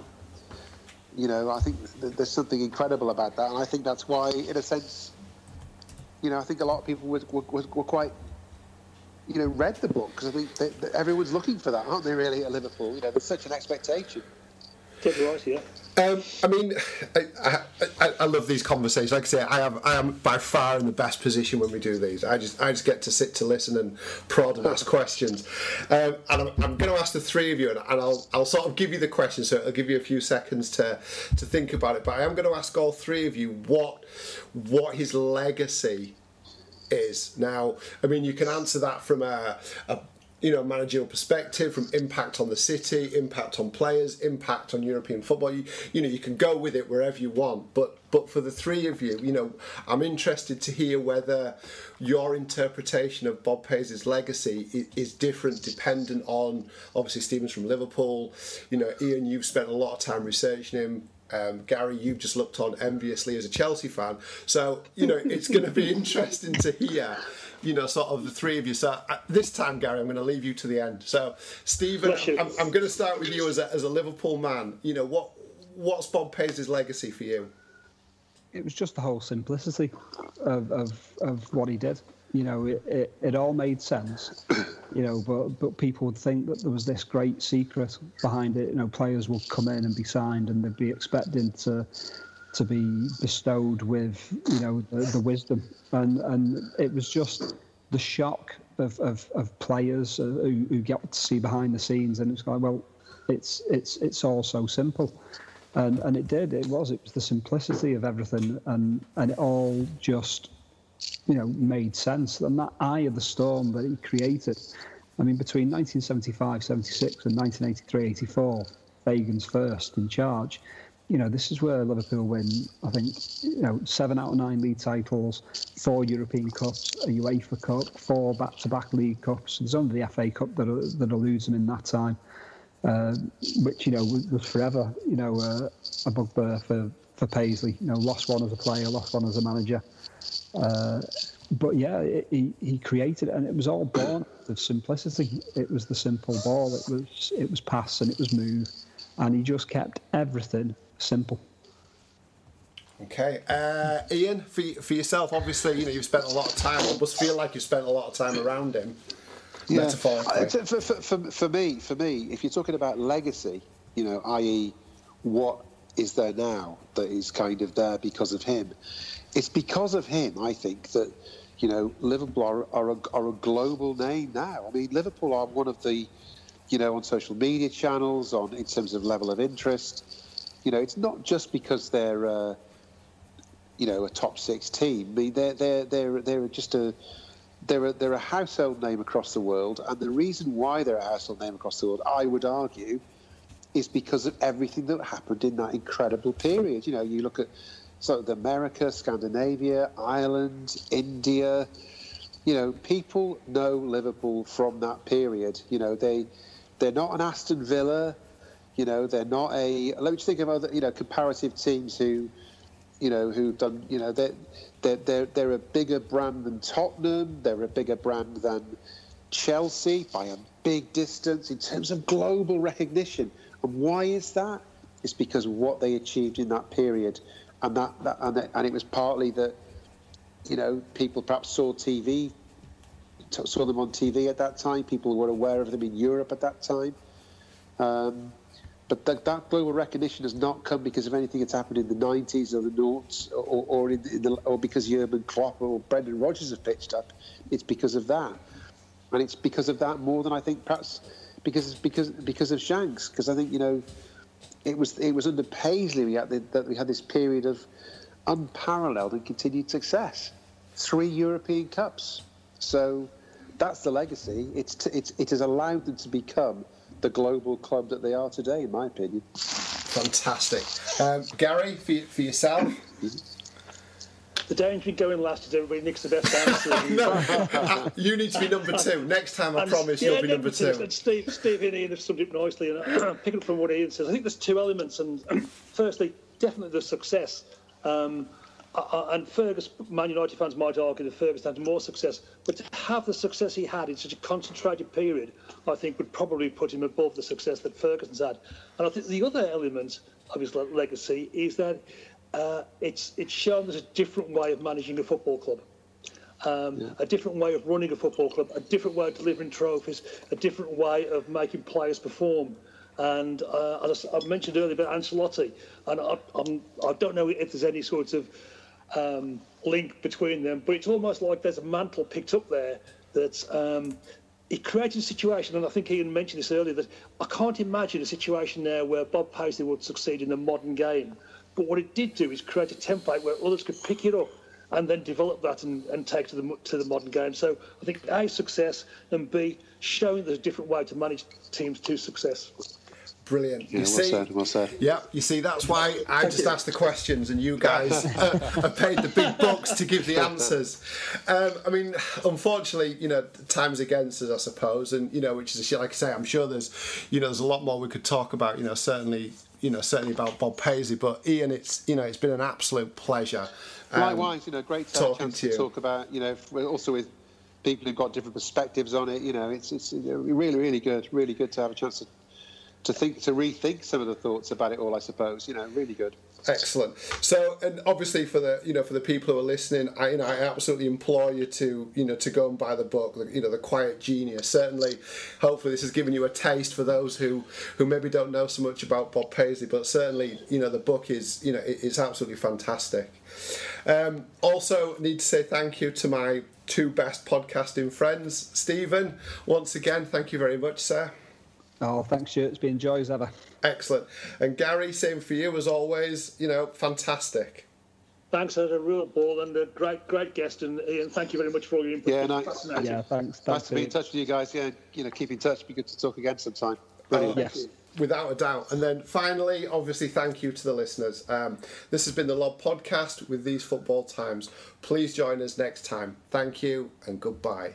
you know, I think there's something incredible about that, and I think that's why, in a sense, you know, I think a lot of people were were, were quite. You know, read the book, because I think they, they, everyone's looking for that, aren't they? Really, at Liverpool, you know, there's such an expectation. Get right, yeah. Um, I mean, I, I, I love these conversations. Like I say, I have, I am by far in the best position when we do these. I just, I just get to sit to listen and prod and ask questions. Um, and I'm, I'm going to ask the three of you, and, and I'll, I'll sort of give you the question, so it'll give you a few seconds to, to think about it. But I am going to ask all three of you what, what his legacy is. Now, I mean, you can answer that from a, a you know, managerial perspective, from impact on the city, impact on players, impact on European football. You, you know, you can go with it wherever you want. But but for the three of you, you know, I'm interested to hear whether your interpretation of Bob Paisley's legacy is, is different, dependent on, obviously, Stephen's from Liverpool. You know, Ian, you've spent a lot of time researching him. Um, Gary, you've just looked on enviously as a Chelsea fan. So, you know, it's going to be interesting to hear, you know, sort of the three of you. So uh, this time, Gary, I'm going to leave you to the end. So, Stephen, I'm, I'm going to start with you as a, as a Liverpool man. You know, what what's Bob Paisley's legacy for you? It was just the whole simplicity of, of, of what he did. You know, it, it, it all made sense, you know, but, but people would think that there was this great secret behind it. You know, players would come in and be signed and they'd be expected to to be bestowed with, you know, the, the wisdom. And and it was just the shock of, of, of players who, who get to see behind the scenes. And it's like, well, it's it's it's all so simple. And and it did, it was, it was the simplicity of everything. And, and it all just, you know, made sense. And that eye of the storm that he created, I mean, between nineteen seventy-five seventy-six and nineteen eighty-three eighty-four, Fagan's first in charge, you know, this is where Liverpool win, I think, you know, seven out of nine league titles, four European Cups, a UEFA Cup, four back-to-back League Cups. There's only the F A Cup that, that eludes him in that time, uh, which, you know, was, was forever, you know, uh, a bugbear for, for Paisley. You know, lost one as a player, lost one as a manager. Uh, but yeah, it, he he created it, and it was all born of simplicity. It was the simple ball. It was it was pass and it was move, and he just kept everything simple. Okay, uh, Ian, for for yourself, obviously, you know, you've spent a lot of time. It must feel like you've spent a lot of time around him. Yeah, metaphorically. for, for, for, for me, for me, if you're talking about legacy, you know, that is, what is there now that is kind of there because of him. It's because of him, I think, that, you know, Liverpool are, are, a, are a global name now. I mean, Liverpool are one of the, you know, on social media channels, on in terms of level of interest. You know, it's not just because they're, uh, you know, a top six team. I mean, they're they're they're they're just a they're a, they're a household name across the world, and the reason why they're a household name across the world, I would argue, is because of everything that happened in that incredible period. You know, you look at So America, Scandinavia, Ireland, India, you know, people know Liverpool from that period. You know, they, they're not an Aston Villa, you know, they're not a, let me just think of other, you know, comparative teams who, you know, who've done, you know, they're, they're, they're, they're a bigger brand than Tottenham, they're a bigger brand than Chelsea by a big distance in terms of global recognition. And why is that? It's because of what they achieved in that period. And that, that and, it, and it was partly that, you know, people perhaps saw T V, saw them on T V at that time. People were aware of them in Europe at that time. Um, but that, that global recognition has not come because of anything that's happened in the nineties or the noughts, or, or, in, in the, or because Jurgen Klopp or Brendan Rodgers have pitched up. It's because of that, and it's because of that more than I think perhaps because because because of Shanks. Because I think, you know, It was it was under Paisley we had the, that we had this period of unparalleled and continued success, three European Cups. So that's the legacy. It's t- it's it has allowed them to become the global club that they are today, in my opinion. Fantastic, um, Gary, for for yourself. The danger in going last is everybody nicks the best answer. No, you need to be number two. Next time, I and, promise yeah, you'll be number two. And Steve, Steve and Ian have summed it nicely. And I'm picking up from what Ian says. I think there's two elements. And firstly, definitely the success. Um, uh, and Ferguson, Man United fans might argue that Ferguson had more success. But to have the success he had in such a concentrated period, I think would probably put him above the success that Ferguson's had. And I think the other element of his legacy is that Uh, it's it's shown there's a different way of managing a football club, um, yeah. a different way of running a football club, a different way of delivering trophies, a different way of making players perform. And uh, as I mentioned earlier about Ancelotti, and I, I'm, I don't know if there's any sort of um, link between them, but it's almost like there's a mantle picked up there that um, it created a situation, and I think Ian mentioned this earlier, that I can't imagine a situation now where Bob Paisley would succeed in the modern game. But what it did do is create a template where others could pick it up and then develop that and, and take to the to the modern game. So I think A, success, and B, showing there's a different way to manage teams to success. Brilliant. Yeah, you well see, said, well said. Yeah, you see, that's why I just asked the questions and you guys uh, have paid the big bucks to give the answers. Um, I mean, unfortunately, you know, time's against us, I suppose, and, you know, which is, like I say, I'm sure there's, you know, there's a lot more we could talk about, you know, certainly, you know, certainly about Bob Paisley. But Ian, it's you know, it's been an absolute pleasure. Um, Likewise, you know, great to have a chance to, to talk about, you know, also with people who've got different perspectives on it. You know, it's it's you know, really, really good, really good to have a chance to to think, to rethink some of the thoughts about it all. I suppose, you know, really good. Excellent. So, and obviously for the you know for the people who are listening, I you know I absolutely implore you to you know to go and buy the book. You know, The Quiet Genius. Certainly, hopefully this has given you a taste for those who who maybe don't know so much about Bob Paisley. But certainly, you know, the book is you know it, it's absolutely fantastic. Um, also, need to say thank you to my two best podcasting friends, Stephen. Once again, thank you very much, sir. Oh, thanks, Stuart. It's been joy as ever. Excellent. And Gary, same for you as always. You know, fantastic. Thanks, had a real ball and a great, great guest. And Ian, thank you very much for all your input. Yeah, nice. Yeah, thanks. thanks Nice to be in touch with you guys. Yeah, you know, keep in touch. Be good to talk again sometime. Brilliant. Oh, Yes. Without a doubt. And then finally, obviously, thank you to the listeners. Um, this has been the Lob Podcast with These Football Times. Please join us next time. Thank you and goodbye.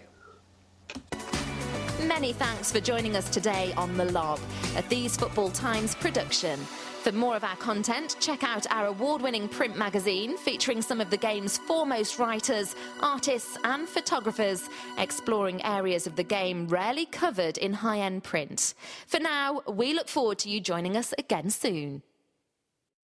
Many thanks for joining us today on The Lob, a These Football Times production. For more of our content, check out our award-winning print magazine featuring some of the game's foremost writers, artists and photographers, exploring areas of the game rarely covered in high-end print. For now, we look forward to you joining us again soon.